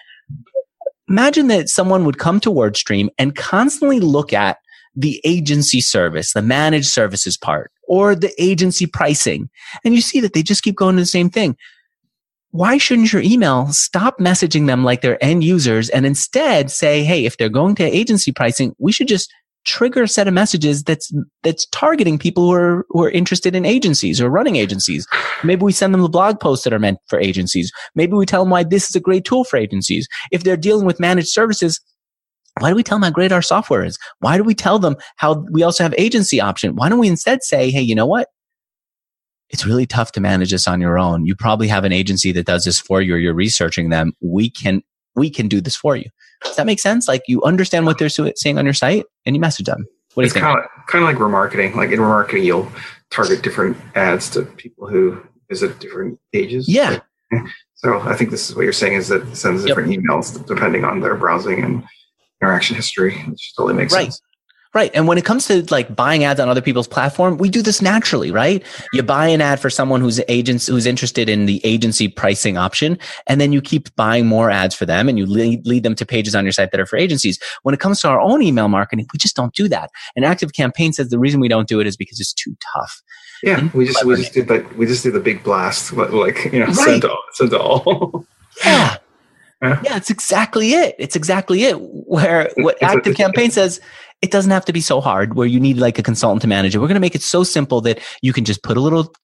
Imagine that someone would come to WordStream and constantly look at the agency service, the managed services part, or the agency pricing. And you see that they just keep going to the same thing. Why shouldn't your email stop messaging them like they're end users and instead say, hey, if they're going to agency pricing, we should just trigger a set of messages that's targeting people who are interested in agencies or running agencies. Maybe we send them the blog posts that are meant for agencies. Maybe we tell them why this is a great tool for agencies. If they're dealing with managed services, why do we tell them how great our software is? Why do we tell them how we also have agency option? Why don't we instead say, hey, you know what? It's really tough to manage this on your own. You probably have an agency that does this for you, or you're researching them. We can do this for you. Does that make sense? Like you understand what they're saying on your site and you message them. What do you think? Kind of like remarketing. Like in remarketing, you'll target different ads to people who visit different pages. Yeah. So I think this is what you're saying is that it sends different emails depending on their browsing and interaction history, which totally makes sense. Right. And when it comes to like buying ads on other people's platform, we do this naturally, right? You buy an ad for someone who's interested in the agency pricing option, and then you keep buying more ads for them and you lead them to pages on your site that are for agencies. When it comes to our own email marketing, we just don't do that. And ActiveCampaign says the reason we don't do it is because it's too tough. Yeah, we just did the big blast, like send to all. Yeah. Yeah, it's exactly it. Where what ActiveCampaign says, it doesn't have to be so hard where you need like a consultant to manage it. We're going to make it so simple that you can just put a little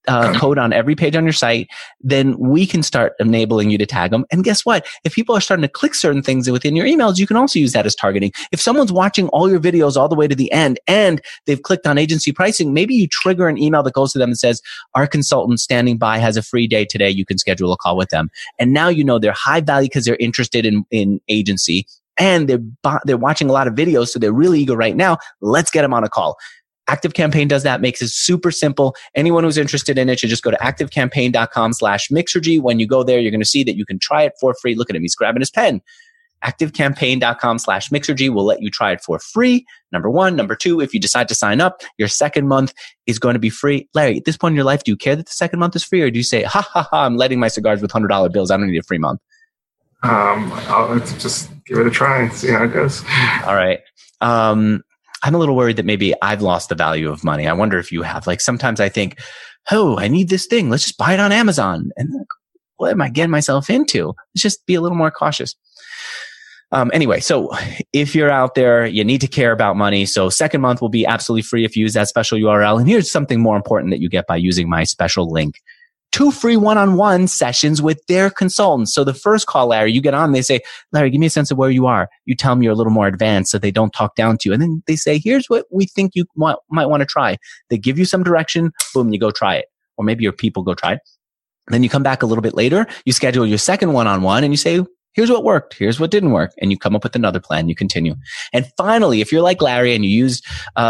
code on every page on your site, then we can start enabling you to tag them. And guess what? If people are starting to click certain things within your emails, you can also use that as targeting. If someone's watching all your videos all the way to the end and they've clicked on agency pricing, maybe you trigger an email that goes to them and says, our consultant standing by has a free day today. You can schedule a call with them. And now you know they're high value because they're interested in agency and they're watching a lot of videos. So they're really eager right now. Let's get them on a call. ActiveCampaign does that, makes it super simple. Anyone who's interested in it should just go to activecampaign.com/Mixergy. When you go there, you're going to see that you can try it for free. Look at him. He's grabbing his pen. ActiveCampaign.com/Mixergy will let you try it for free. Number one. Number two, if you decide to sign up, your second month is going to be free. Larry, at this point in your life, do you care that the second month is free? Or do you say, ha, ha, ha, I'm lighting my cigars with $100 bills. I don't need a free month. I'll just give it a try and see how it goes. All right. I'm a little worried that maybe I've lost the value of money. I wonder if you have. Like sometimes I think, oh, I need this thing. Let's just buy it on Amazon. And like, what am I getting myself into? Let's just be a little more cautious. Anyway, so if you're out there, you need to care about money. So second month will be absolutely free if you use that special URL. And here's something more important that you get by using my special link. 2 free one-on-one sessions with their consultants. So the first call, Larry, you get on, they say, Larry, give me a sense of where you are. You tell them you're a little more advanced so they don't talk down to you. And then they say, here's what we think you might want to try. They give you some direction. Boom, you go try it. Or maybe your people go try it. Then you come back a little bit later. You schedule your second one-on-one and you say, here's what worked. Here's what didn't work. And you come up with another plan. You continue. And finally, if you're like Larry and you use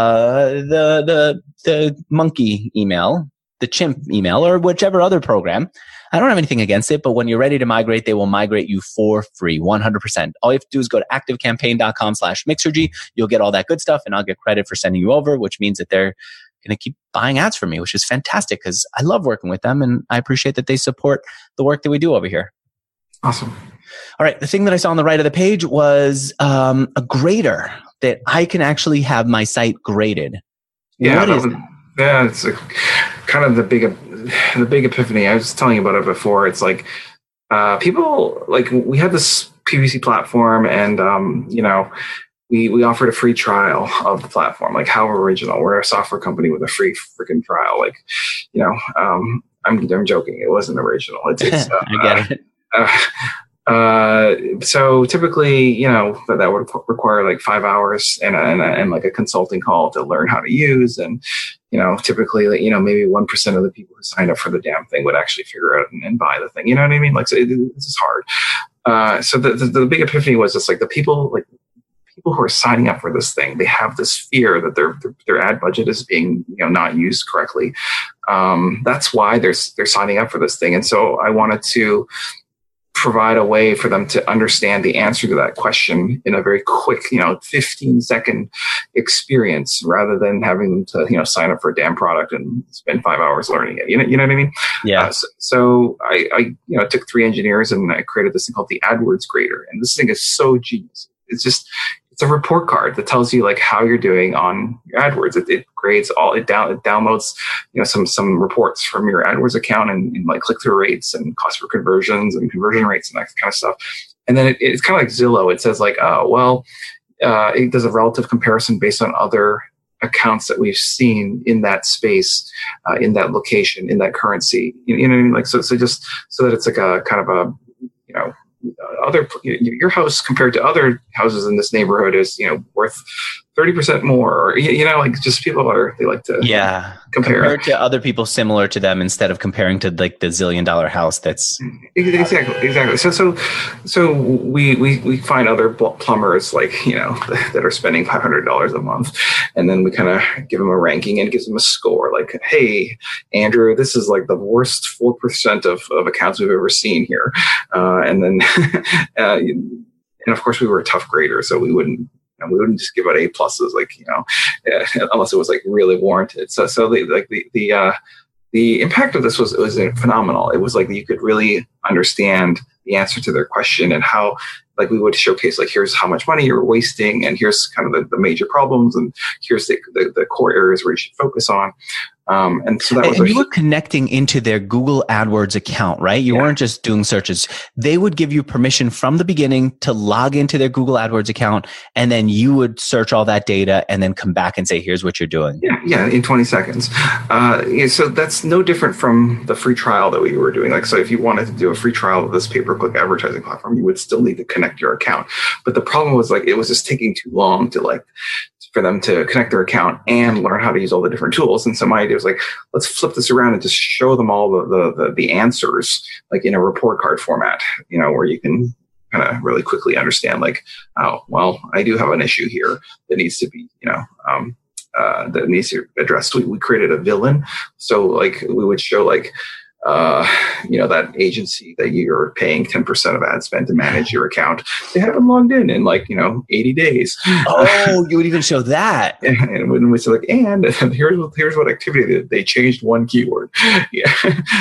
the monkey email, the chimp email, or whichever other program, I don't have anything against it, but when you're ready to migrate, they will migrate you for free, 100%. All you have to do is go to activecampaign.com/Mixergy. You'll get all that good stuff, and I'll get credit for sending you over, which means that they're going to keep buying ads from me, which is fantastic because I love working with them, and I appreciate that they support the work that we do over here. Awesome. All right. The thing that I saw on the right of the page was a grader that I can actually have my site graded. Yeah, what is it? Yeah, it's kind of the big epiphany. I was telling you about it before. It's like people, like we had this PPC platform and, we offered a free trial of the platform. Like how original. We're a software company with a free freaking trial. Like, I'm joking. It wasn't original. It's I get it. So typically, that would require like 5 hours and like a consulting call to learn how to use. And, typically, maybe 1% of the people who signed up for the damn thing would actually figure out and buy the thing. You know what I mean? Like, so this is hard. So the big epiphany was just like the people who are signing up for this thing, they have this fear that their ad budget is being, not used correctly. That's why they're signing up for this thing. And so I wanted to provide a way for them to understand the answer to that question in a very quick, 15-second experience rather than having them to, sign up for a damn product and spend 5 hours learning it. You know what I mean? Yeah. So I took 3 engineers and I created this thing called the AdWords Grader. And this thing is so genius. It's a report card that tells you like how you're doing on your AdWords. It grades all, it downloads, some reports from your AdWords account and like click-through rates and cost per conversions and conversion rates and that kind of stuff. And then it's kind of like Zillow. It says like, it does a relative comparison based on other accounts that we've seen in that space, in that location, in that currency. You know what I mean? Like, so just so that it's like a kind of a, your house compared to other houses in this neighborhood is, worth 30% more, or, like just they like to compare compared to other people similar to them instead of comparing to like the $1 zillion house that's exactly. So we find other plumbers like, that are spending $500 a month. And then we kind of give them a ranking and gives them a score like, hey, Andrew, this is like the worst 4% of accounts we've ever seen here. And then, and of course we were a tough grader, so we wouldn't just give out A+, unless it was like really warranted. So the impact of this was phenomenal. It was like you could really understand the answer to their question and how, like, we would showcase like, here's how much money you're wasting, and here's kind of the major problems, and here's the core areas where you should focus on. And so that was and you were connecting into their Google AdWords account, right? You weren't just doing searches. They would give you permission from the beginning to log into their Google AdWords account, and then you would search all that data and then come back and say, here's what you're doing. Yeah, in 20 seconds. So that's no different from the free trial that we were doing. Like, so if you wanted to do a free trial of this pay-per-click advertising platform, you would still need to connect your account. But the problem was like, it was just taking too long for them to connect their account and learn how to use all the different tools. And so my idea was like, let's flip this around and just show them all the answers, like in a report card format, where you can kind of really quickly understand like, oh, well, I do have an issue here that needs to be, that needs to be addressed. We created a villain. So like we would show like, that agency that you're paying 10% of ad spend to manage your account, they haven't logged in 80 days. Oh, you would even show that. And when we say like, and here's what activity they changed one keyword. Yeah.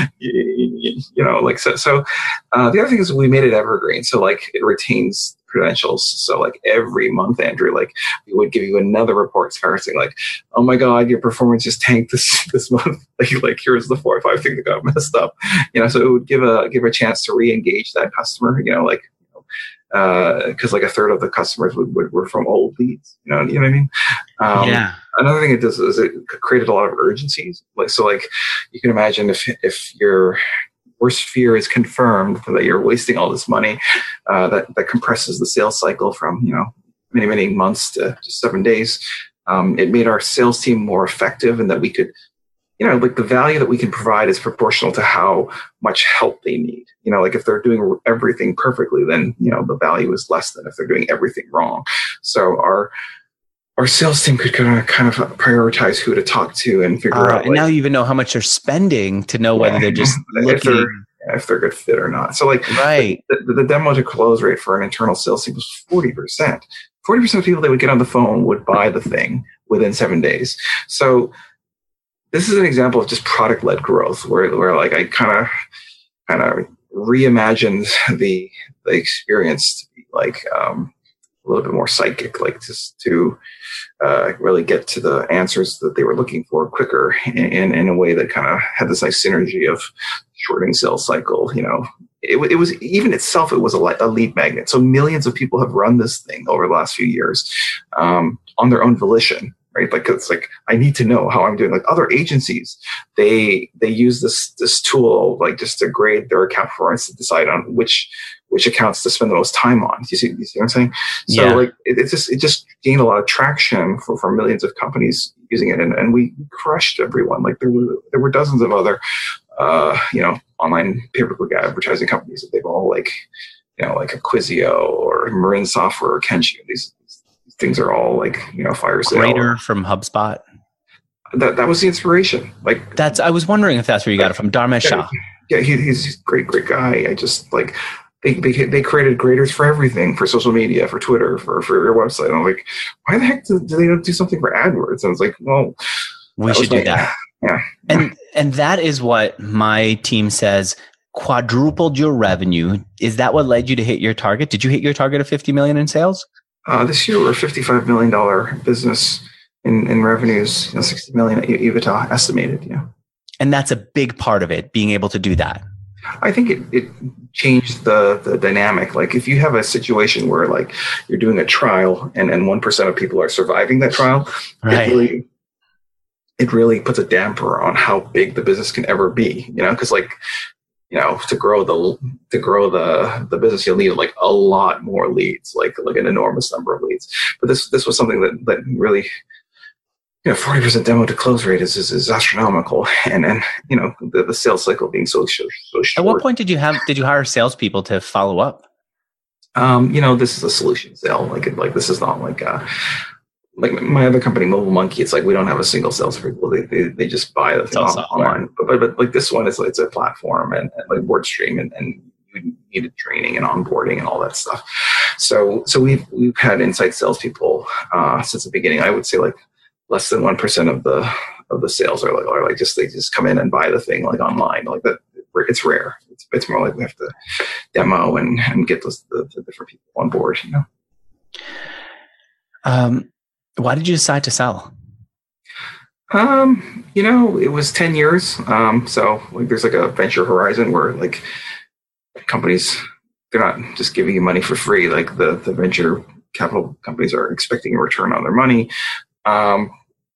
So the other thing is we made it evergreen. So like it retains credentials. So like every month, Andrew, like we would give you another report card saying like, oh my God, your performance just tanked this month. like here's the 4 or 5 things that got messed up. So it would give a chance to re-engage that customer, because like a third of the customers were from old leads. You know what I mean? Another thing it does is it created a lot of urgencies. So you can imagine if your worst fear is confirmed that you're wasting all this money, that compresses the sales cycle from many, many months to just 7 days. It made our sales team more effective, and that we could, like the value that we can provide is proportional to how much help they need. Like if they're doing everything perfectly, then the value is less than if they're doing everything wrong. So our sales team could kind of prioritize who to talk to and figure out. And now you even know how much they're spending to know whether they're just looking. If they're a good fit or not. So the demo to close rate for an internal sales team was 40%. 40% of people that would get on the phone would buy the thing within 7 days. So this is an example of just product-led growth where like I kind of reimagined the experience to be like a little bit more psychic, like just to really get to the answers that they were looking for quicker in a way that kind of had this nice synergy of shortening sales cycle. It was even itself, it was a lead magnet. So millions of people have run this thing over the last few years on their own volition, right? Like it's like, I need to know how I'm doing. Like other agencies, they use this tool like just to grade their account performance to decide on which accounts to spend the most time on. Do you see what I'm saying? So like it just gained a lot of traction for millions of companies using it, and we crushed everyone. Like there were dozens of other online pay-per-click advertising companies that they've all like Acquisio or Marin Software or Kenshi. These things are all like fire sale. Greater from HubSpot. That was the inspiration. Like I was wondering if that's where you got it from. Dharmesh Shah. Yeah, he's a great guy. I just like they created graders for everything, for social media, for Twitter, for your website. And I'm like, why the heck do they not do something for AdWords? And I was like, well, we should do that. Yeah. And that is what my team says quadrupled your revenue. Is that what led you to hit your target? Did you hit your target of 50 million in sales? This year we're a $55 million business in revenues, 60 million EBITDA estimated. Yeah. And that's a big part of it, being able to do that. I think it changed the dynamic. Like if you have a situation where like you're doing a trial and 1% of people are surviving that trial, right. It really puts a damper on how big the business can ever be, because like, to grow the business, you'll need like a lot more leads, like an enormous number of leads. But this was something that really, 40% demo to close rate is astronomical. And the sales cycle being so short. At what point did you hire salespeople to follow up? This is a solution sale. Like this is not like my other company, Mobile Monkey. It's like we don't have a single salespeople. They just buy the thing online. But like this one, it's a platform and like WordStream and you needed training and onboarding and all that stuff. So we've had inside salespeople since the beginning. I would say like less than 1% of the sales are like they just come in and buy the thing like online. Like that, it's rare. It's more like we have to demo and get the different people on board. Why did you decide to sell? It was 10 years. So like there's like a venture horizon where like companies, they're not just giving you money for free. Like the venture capital companies are expecting a return on their money. Um,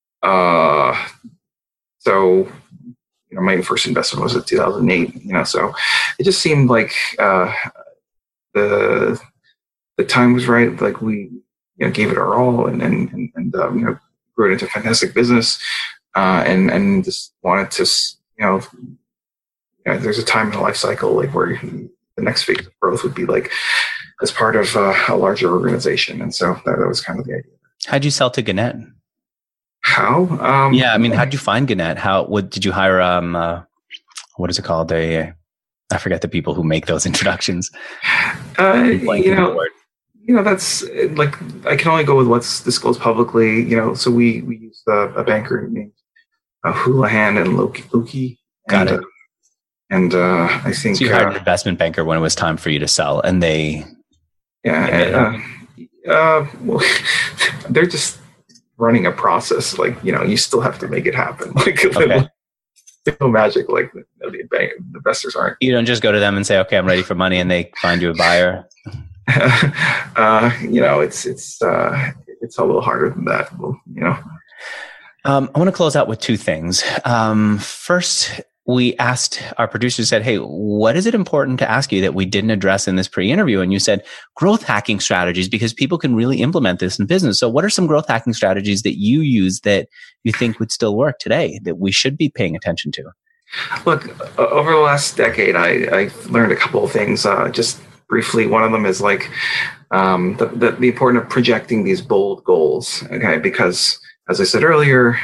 so my first investment was in 2008. So it just seemed like the time was right. Like we gave it our all, and grew it into a fantastic business, and just wanted to there's a time in the life cycle like where the next phase of growth would be like as part of a larger organization, and so that was kind of the idea. How'd you sell to Gannett? How? How'd you find Gannett? What did you hire? What is it called? I forget the people who make those introductions. That's like I can only go with what's disclosed publicly. So we used a banker named Houlihan and Lokey. Got it. And I think so you hired an investment banker when it was time for you to sell, and they. Yeah. Well, they're just running a process. Like you still have to make it happen. Like okay. There's no magic. Like the investors aren't. You don't just go to them and say, "Okay, I'm ready for money," and they find you a buyer. It's a little harder than that. I want to close out with two things. First, we asked our producers, said, "Hey, what is it important to ask you that we didn't address in this pre-interview?" And you said growth hacking strategies, because people can really implement this in business. So what are some growth hacking strategies that you use that you think would still work today that we should be paying attention to? Look, over the last decade, I learned a couple of things. Just briefly, one of them is like the importance of projecting these bold goals. Okay, because as I said earlier,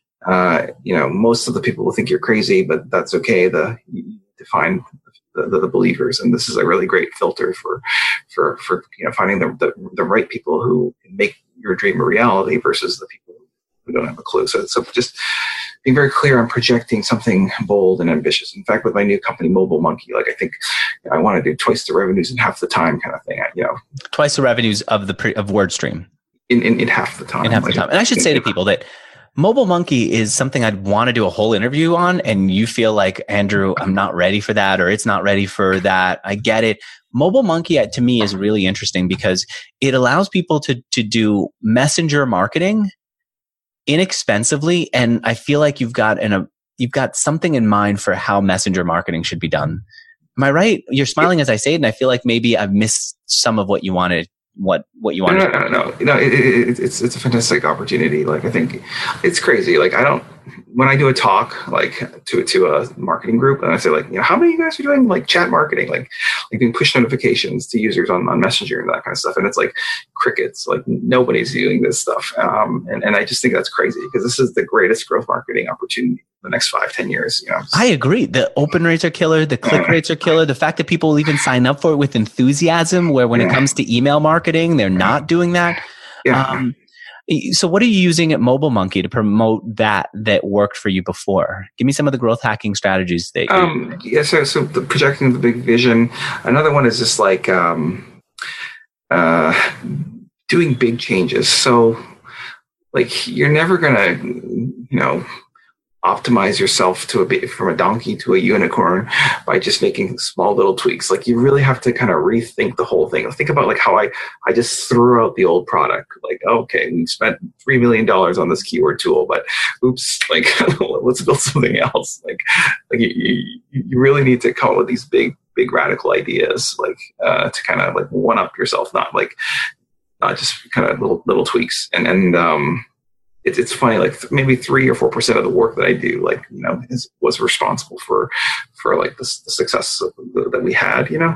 most of the people will think you're crazy, but that's okay. You define the believers, and this is a really great filter for finding the right people who can make your dream a reality versus the people who don't have a clue. So just being very clear on projecting something bold and ambitious. In fact, with my new company, Mobile Monkey, like I think I want to do twice the revenues in half the time, kind of thing. Twice the revenues of WordStream in half the time. In half the time, and I should say to people that Mobile Monkey is something I'd want to do a whole interview on, and you feel like, Andrew, I'm not ready for that, or it's not ready for that. I get it. Mobile Monkey to me is really interesting because it allows people to do messenger marketing inexpensively, and I feel like you've got something in mind for how messenger marketing should be done. Am I right? You're smiling as I say it, and I feel like maybe I've missed some of what you wanted. What you wanted? No. It's a fantastic opportunity. Like I think it's crazy. Like when I do a talk like to a marketing group, and I say like, how many of you guys are doing like chat marketing, like doing push notifications to users on Messenger and that kind of stuff, and it's like crickets. Like nobody's doing this stuff, and I just think that's crazy because this is the greatest growth marketing opportunity the next 5-10 years. I agree. The open rates are killer. The click rates are killer. The fact that people will even sign up for it with enthusiasm, where when it comes to email marketing, they're not doing that. Yeah. So what are you using at Mobile Monkey to promote that worked for you before? Give me some of the growth hacking strategies that so the projecting the big vision. Another one is just like doing big changes. So like you're never gonna optimize yourself from a donkey to a unicorn by just making small little tweaks. Like you really have to kind of rethink the whole thing. Think about like how I just threw out the old product. Like, okay, we spent $3 million on this keyword tool, but oops, like let's build something else. Like you really need to come up with these big radical ideas, like to kind of like one up yourself, not just kind of little tweaks. And it's funny, like maybe 3 or 4% of the work that I do, like, was responsible for like the success that we had, and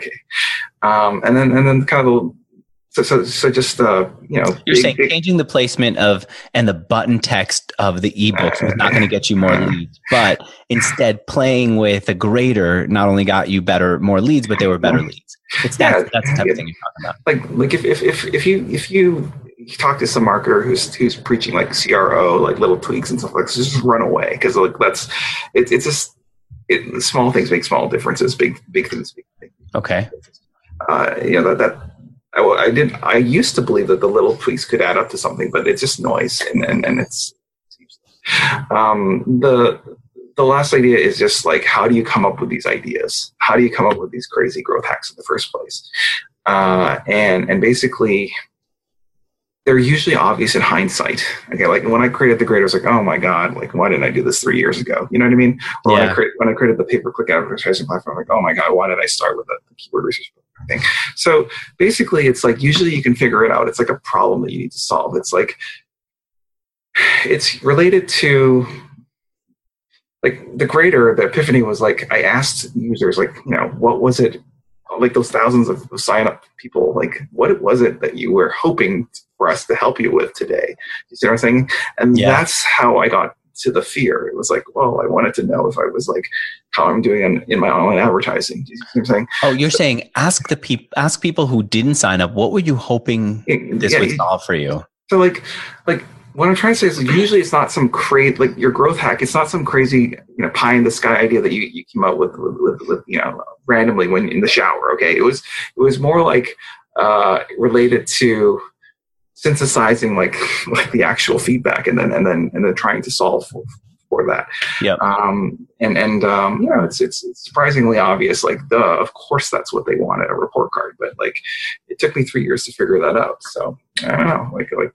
then kind of so just, you're saying changing the placement and the button text of the ebooks was not going to get you more leads, but instead playing with a grader not only got you more leads, but they were better leads. That's the type of thing you're talking about. Like if you talk to some marketer who's preaching like CRO, like little tweaks and stuff like this, just run away, because like it's just small things make small differences, big things make big differences. Okay. I used to believe that the little tweaks could add up to something, but it's just noise, and it's The last idea is just like, how do you come up with these ideas? How do you come up with these crazy growth hacks in the first place? And basically, they're usually obvious in hindsight. Okay, like when I created the Grader, I was like, oh my god, like why didn't I do this 3 years ago? You know what I mean? Or Yeah. when I created the pay-per-click advertising platform, I'm like, oh my god, why did I start with the keyword research thing? So basically, it's like usually you can figure it out. It's like a problem that you need to solve. It's like it's related to like the Grader. The epiphany was like I asked users like, you know, what was it? Like those thousands of sign up people, like what was it that you were hoping for us to help you with today? You see what I'm saying? And that's how I got to the fear. It was like, well, I wanted to know if I was like how I'm doing in my online advertising. Do you see what I'm saying? Oh, you're saying ask people who didn't sign up, what were you hoping this would solve for you? So like what I'm trying to say is like, usually it's not some crazy, like your growth hack. It's not some crazy, you know, pie in the sky idea that you came up with, you know, randomly when in the shower. Okay. It was more like, related to synthesizing like the actual feedback and then trying to solve for that. Yeah. You know, it's surprisingly obvious. Like, of course that's what they wanted, a report card. But like, it took me 3 years to figure that out. So I don't know.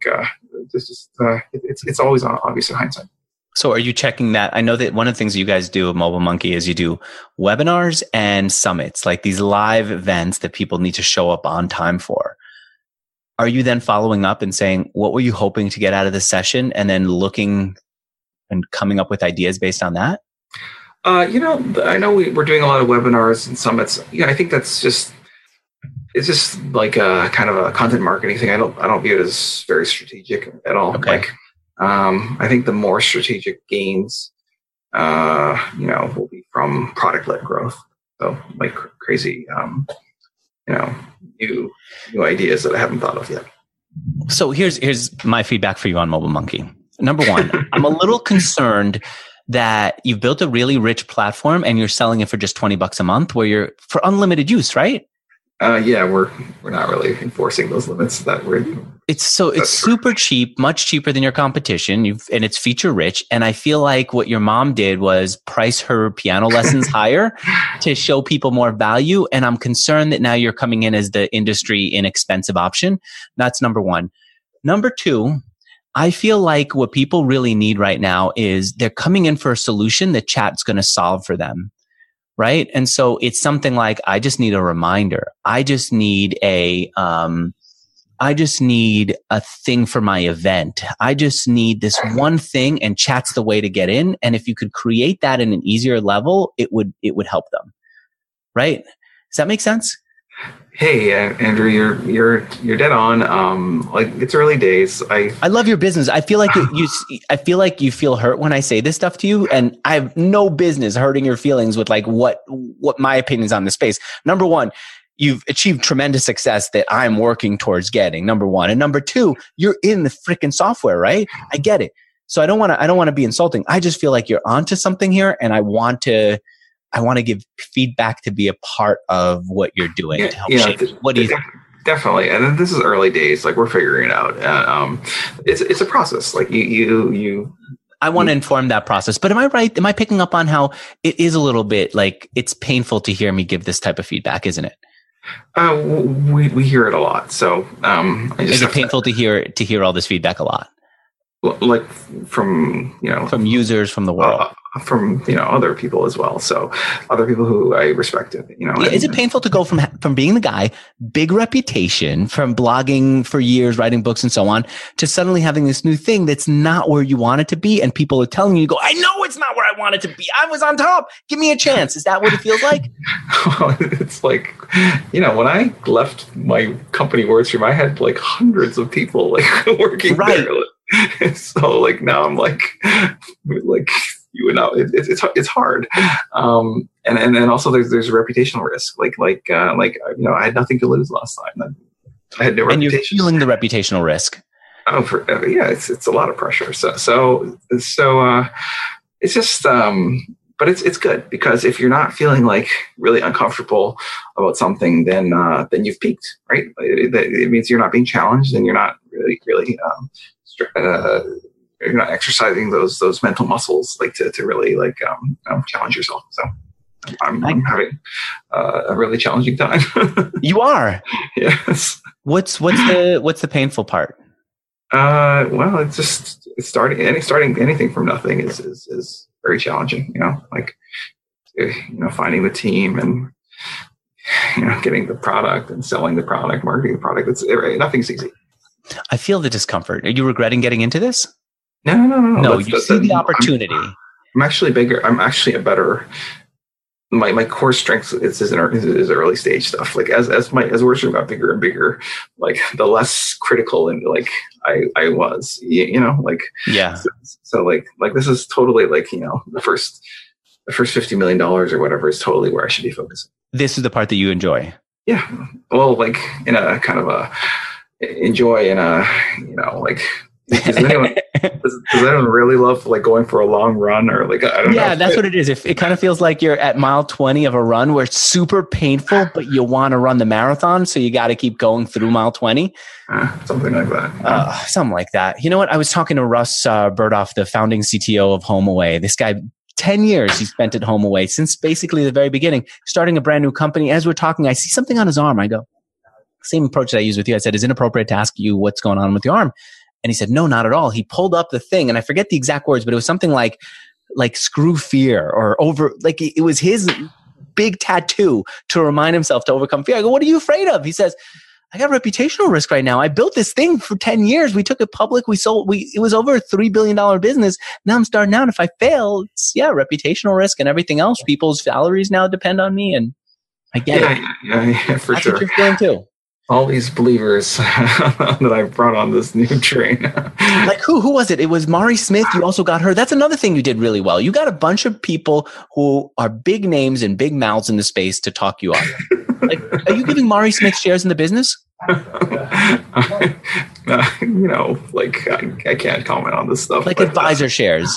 It's always obvious in hindsight. So are you checking that? I know that one of the things you guys do at Mobile Monkey is you do webinars and summits, like these live events that people need to show up on time for. Are you then following up and saying, what were you hoping to get out of this session? And then looking and coming up with ideas based on that? You know, I know we're doing a lot of webinars and summits. Yeah, I think it's just like a kind of a content marketing thing. I don't view it as very strategic at all. Okay. Like, I think the more strategic gains, you know, will be from product-led growth. So like crazy, you know, new ideas that I haven't thought of yet. So here's my feedback for you on Mobile Monkey. Number one, I'm a little concerned that you've built a really rich platform and you're selling it for just $20 a month, where you're for unlimited use, right? Yeah, we're not really enforcing those limits that we're. It's super cheap, much cheaper than your competition. And it's feature rich. And I feel like what your mom did was price her piano lessons higher to show people more value. And I'm concerned that now you're coming in as the industry inexpensive option. That's number one. Number two, I feel like what people really need right now is they're coming in for a solution that chat's going to solve for them. Right. And so it's something like, I just need a reminder. I just need a thing for my event. I just need this one thing, and chat's the way to get in. And if you could create that in an easier level, it would help them. Right. Does that make sense? Hey, Andrew, you're dead on. Like, it's early days. I love your business. I feel like you feel hurt when I say this stuff to you, and I have no business hurting your feelings with like what my opinions on the space. Number one, you've achieved tremendous success that I'm working towards getting. Number one, and number two, you're in the freaking software, right? I get it. So I don't want to be insulting. I just feel like you're onto something here, and I want to give feedback to be a part of what you're doing to help shape it. What do you think? Definitely. And this is early days. Like, we're figuring it out. It's a process. Like you I want to inform that process, but am I right? Am I picking up on how it is a little bit like it's painful to hear me give this type of feedback, isn't it? We hear it a lot. So, is it painful to hear all this feedback a lot? Like from users, from the world, from other people as well. So other people who I respected. Is it painful to go from being the guy, big reputation, from blogging for years, writing books and so on, to suddenly having this new thing that's not where you want it to be, and people are telling you, I know it's not where I want it to be. I was on top. Give me a chance. Is that what it feels like? It's like, when I left my company WordStream, I had like hundreds of people like working there. So like now I'm like you would know it's hard, and then also there's reputational risk. Like I had nothing to lose last time. I had no reputation. And you're feeling the reputational risk. Oh, yeah, it's a lot of pressure. So it's just but it's good, because if you're not feeling like really uncomfortable about something, then you've peaked, right? It means you're not being challenged, and you're not really you're not exercising those mental muscles like to really like challenge yourself. So I'm having a really challenging time. You are. Yes. What's the painful part? Well, it's just starting anything from nothing is very challenging. Like finding the team and getting the product and selling the product, marketing the product. Nothing's easy. I feel the discomfort. Are you regretting getting into this? No. No, you see the opportunity. I'm actually bigger. I'm actually a better. My core strength is early stage stuff. Like as we're talking about bigger and bigger, like the less critical and like I was, like yeah. So like this is totally like the first $50 million or whatever is totally where I should be focusing. This is the part that you enjoy. Yeah. Well, like in a kind of a enjoy in a like. Does anyone really love like going for a long run or like I don't know? Yeah, that's what it is. If it kind of feels like you're at mile 20 of a run where it's super painful, but you want to run the marathon, so you got to keep going through mile 20. Something like that. Something like that. You know what? I was talking to Russ Burdoff, the founding CTO of HomeAway. This guy, 10 years he spent at HomeAway since basically the very beginning, starting a brand new company. As we're talking, I see something on his arm. I go, same approach that I use with you. I said, is it inappropriate to ask you what's going on with your arm? And he said, no, not at all. He pulled up the thing, and I forget the exact words, but it was something like screw fear or over, like it was his big tattoo to remind himself to overcome fear. I go, what are you afraid of? He says, I got reputational risk right now. I built this thing for 10 years. We took it public. It was over a $3 billion business. Now I'm starting out. If I fail, it's reputational risk and everything else. People's salaries now depend on me, and I get it. Yeah, for That's sure. what you're feeling too. All these believers that I brought on this new train. Like who was it? It was Mari Smith. You also got her. That's another thing you did really well. You got a bunch of people who are big names and big mouths in the space to talk you up. Like, are you giving Mari Smith shares in the business? I can't comment on this stuff. Like advisor shares.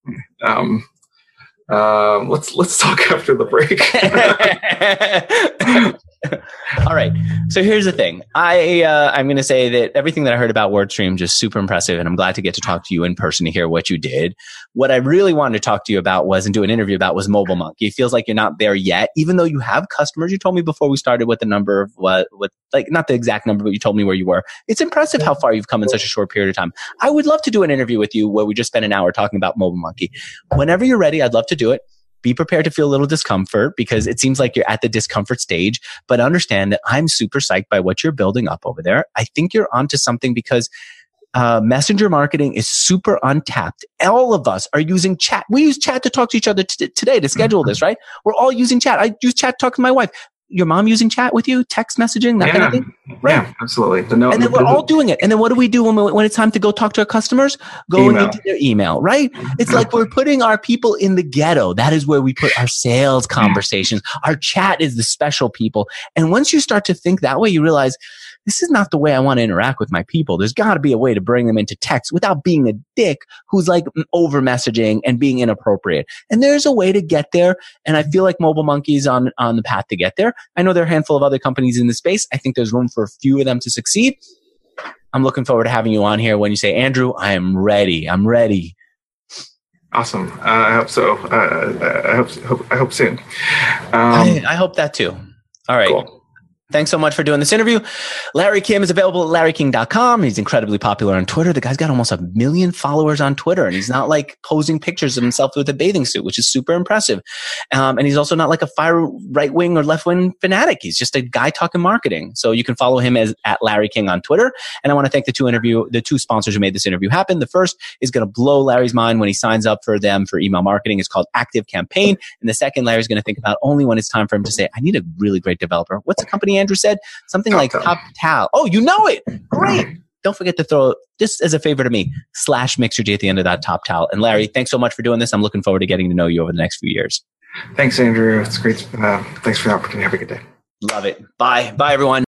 Let's talk after the break. All right. So here's the thing. I'm going to say that everything that I heard about WordStream just super impressive, and I'm glad to get to talk to you in person to hear what you did. What I really wanted to talk to you about and do an interview about was Mobile Monkey. It feels like you're not there yet, even though you have customers. You told me before we started what the number of not the exact number, but you told me where you were. It's impressive how far you've come in such a short period of time. I would love to do an interview with you where we just spend an hour talking about Mobile Monkey. Whenever you're ready, I'd love to do it. Be prepared to feel a little discomfort because it seems like you're at the discomfort stage, but understand that I'm super psyched by what you're building up over there. I think you're onto something because messenger marketing is super untapped. All of us are using chat. We use chat to talk to each other today to schedule this, right? We're all using chat. I use chat to talk to my wife. Your mom using chat with you, text messaging, that kind of thing? Right? Yeah, absolutely. And then we're all doing it. And then what do we do when it's time to go talk to our customers? Go into their email, right? It's like we're putting our people in the ghetto. That is where we put our sales conversations. Our chat is the special people. And once you start to think that way, you realize this is not the way I want to interact with my people. There's got to be a way to bring them into text without being a dick who's like over messaging and being inappropriate. And there's a way to get there. And I feel like Mobile Monkey is on the path to get there. I know there are a handful of other companies in the space. I think there's room for a few of them to succeed. I'm looking forward to having you on here when you say, Andrew, I am ready. I'm ready. Awesome. I hope so. I hope soon. I hope that too. All right. Cool. Thanks so much for doing this interview. Larry Kim is available at LarryKing.com. He's incredibly popular on Twitter. The guy's got almost 1 million followers on Twitter, and he's not like posing pictures of himself with a bathing suit, which is super impressive. And he's also not like a fire right-wing or left-wing fanatic. He's just a guy talking marketing. So you can follow him at Larry King on Twitter. And I want to thank the two sponsors who made this interview happen. The first is going to blow Larry's mind when he signs up for them for email marketing. It's called Active Campaign. And the second, Larry's going to think about only when it's time for him to say, I need a really great developer. What's the company Andrew said? Something like TopTal. Oh, you know it. Great. Don't forget to throw, just as a favor to me, /Mixergy at the end of that TopTal. And Larry, thanks so much for doing this. I'm looking forward to getting to know you over the next few years. Thanks, Andrew. It's great. Thanks for the opportunity. Have a good day. Love it. Bye. Bye, everyone.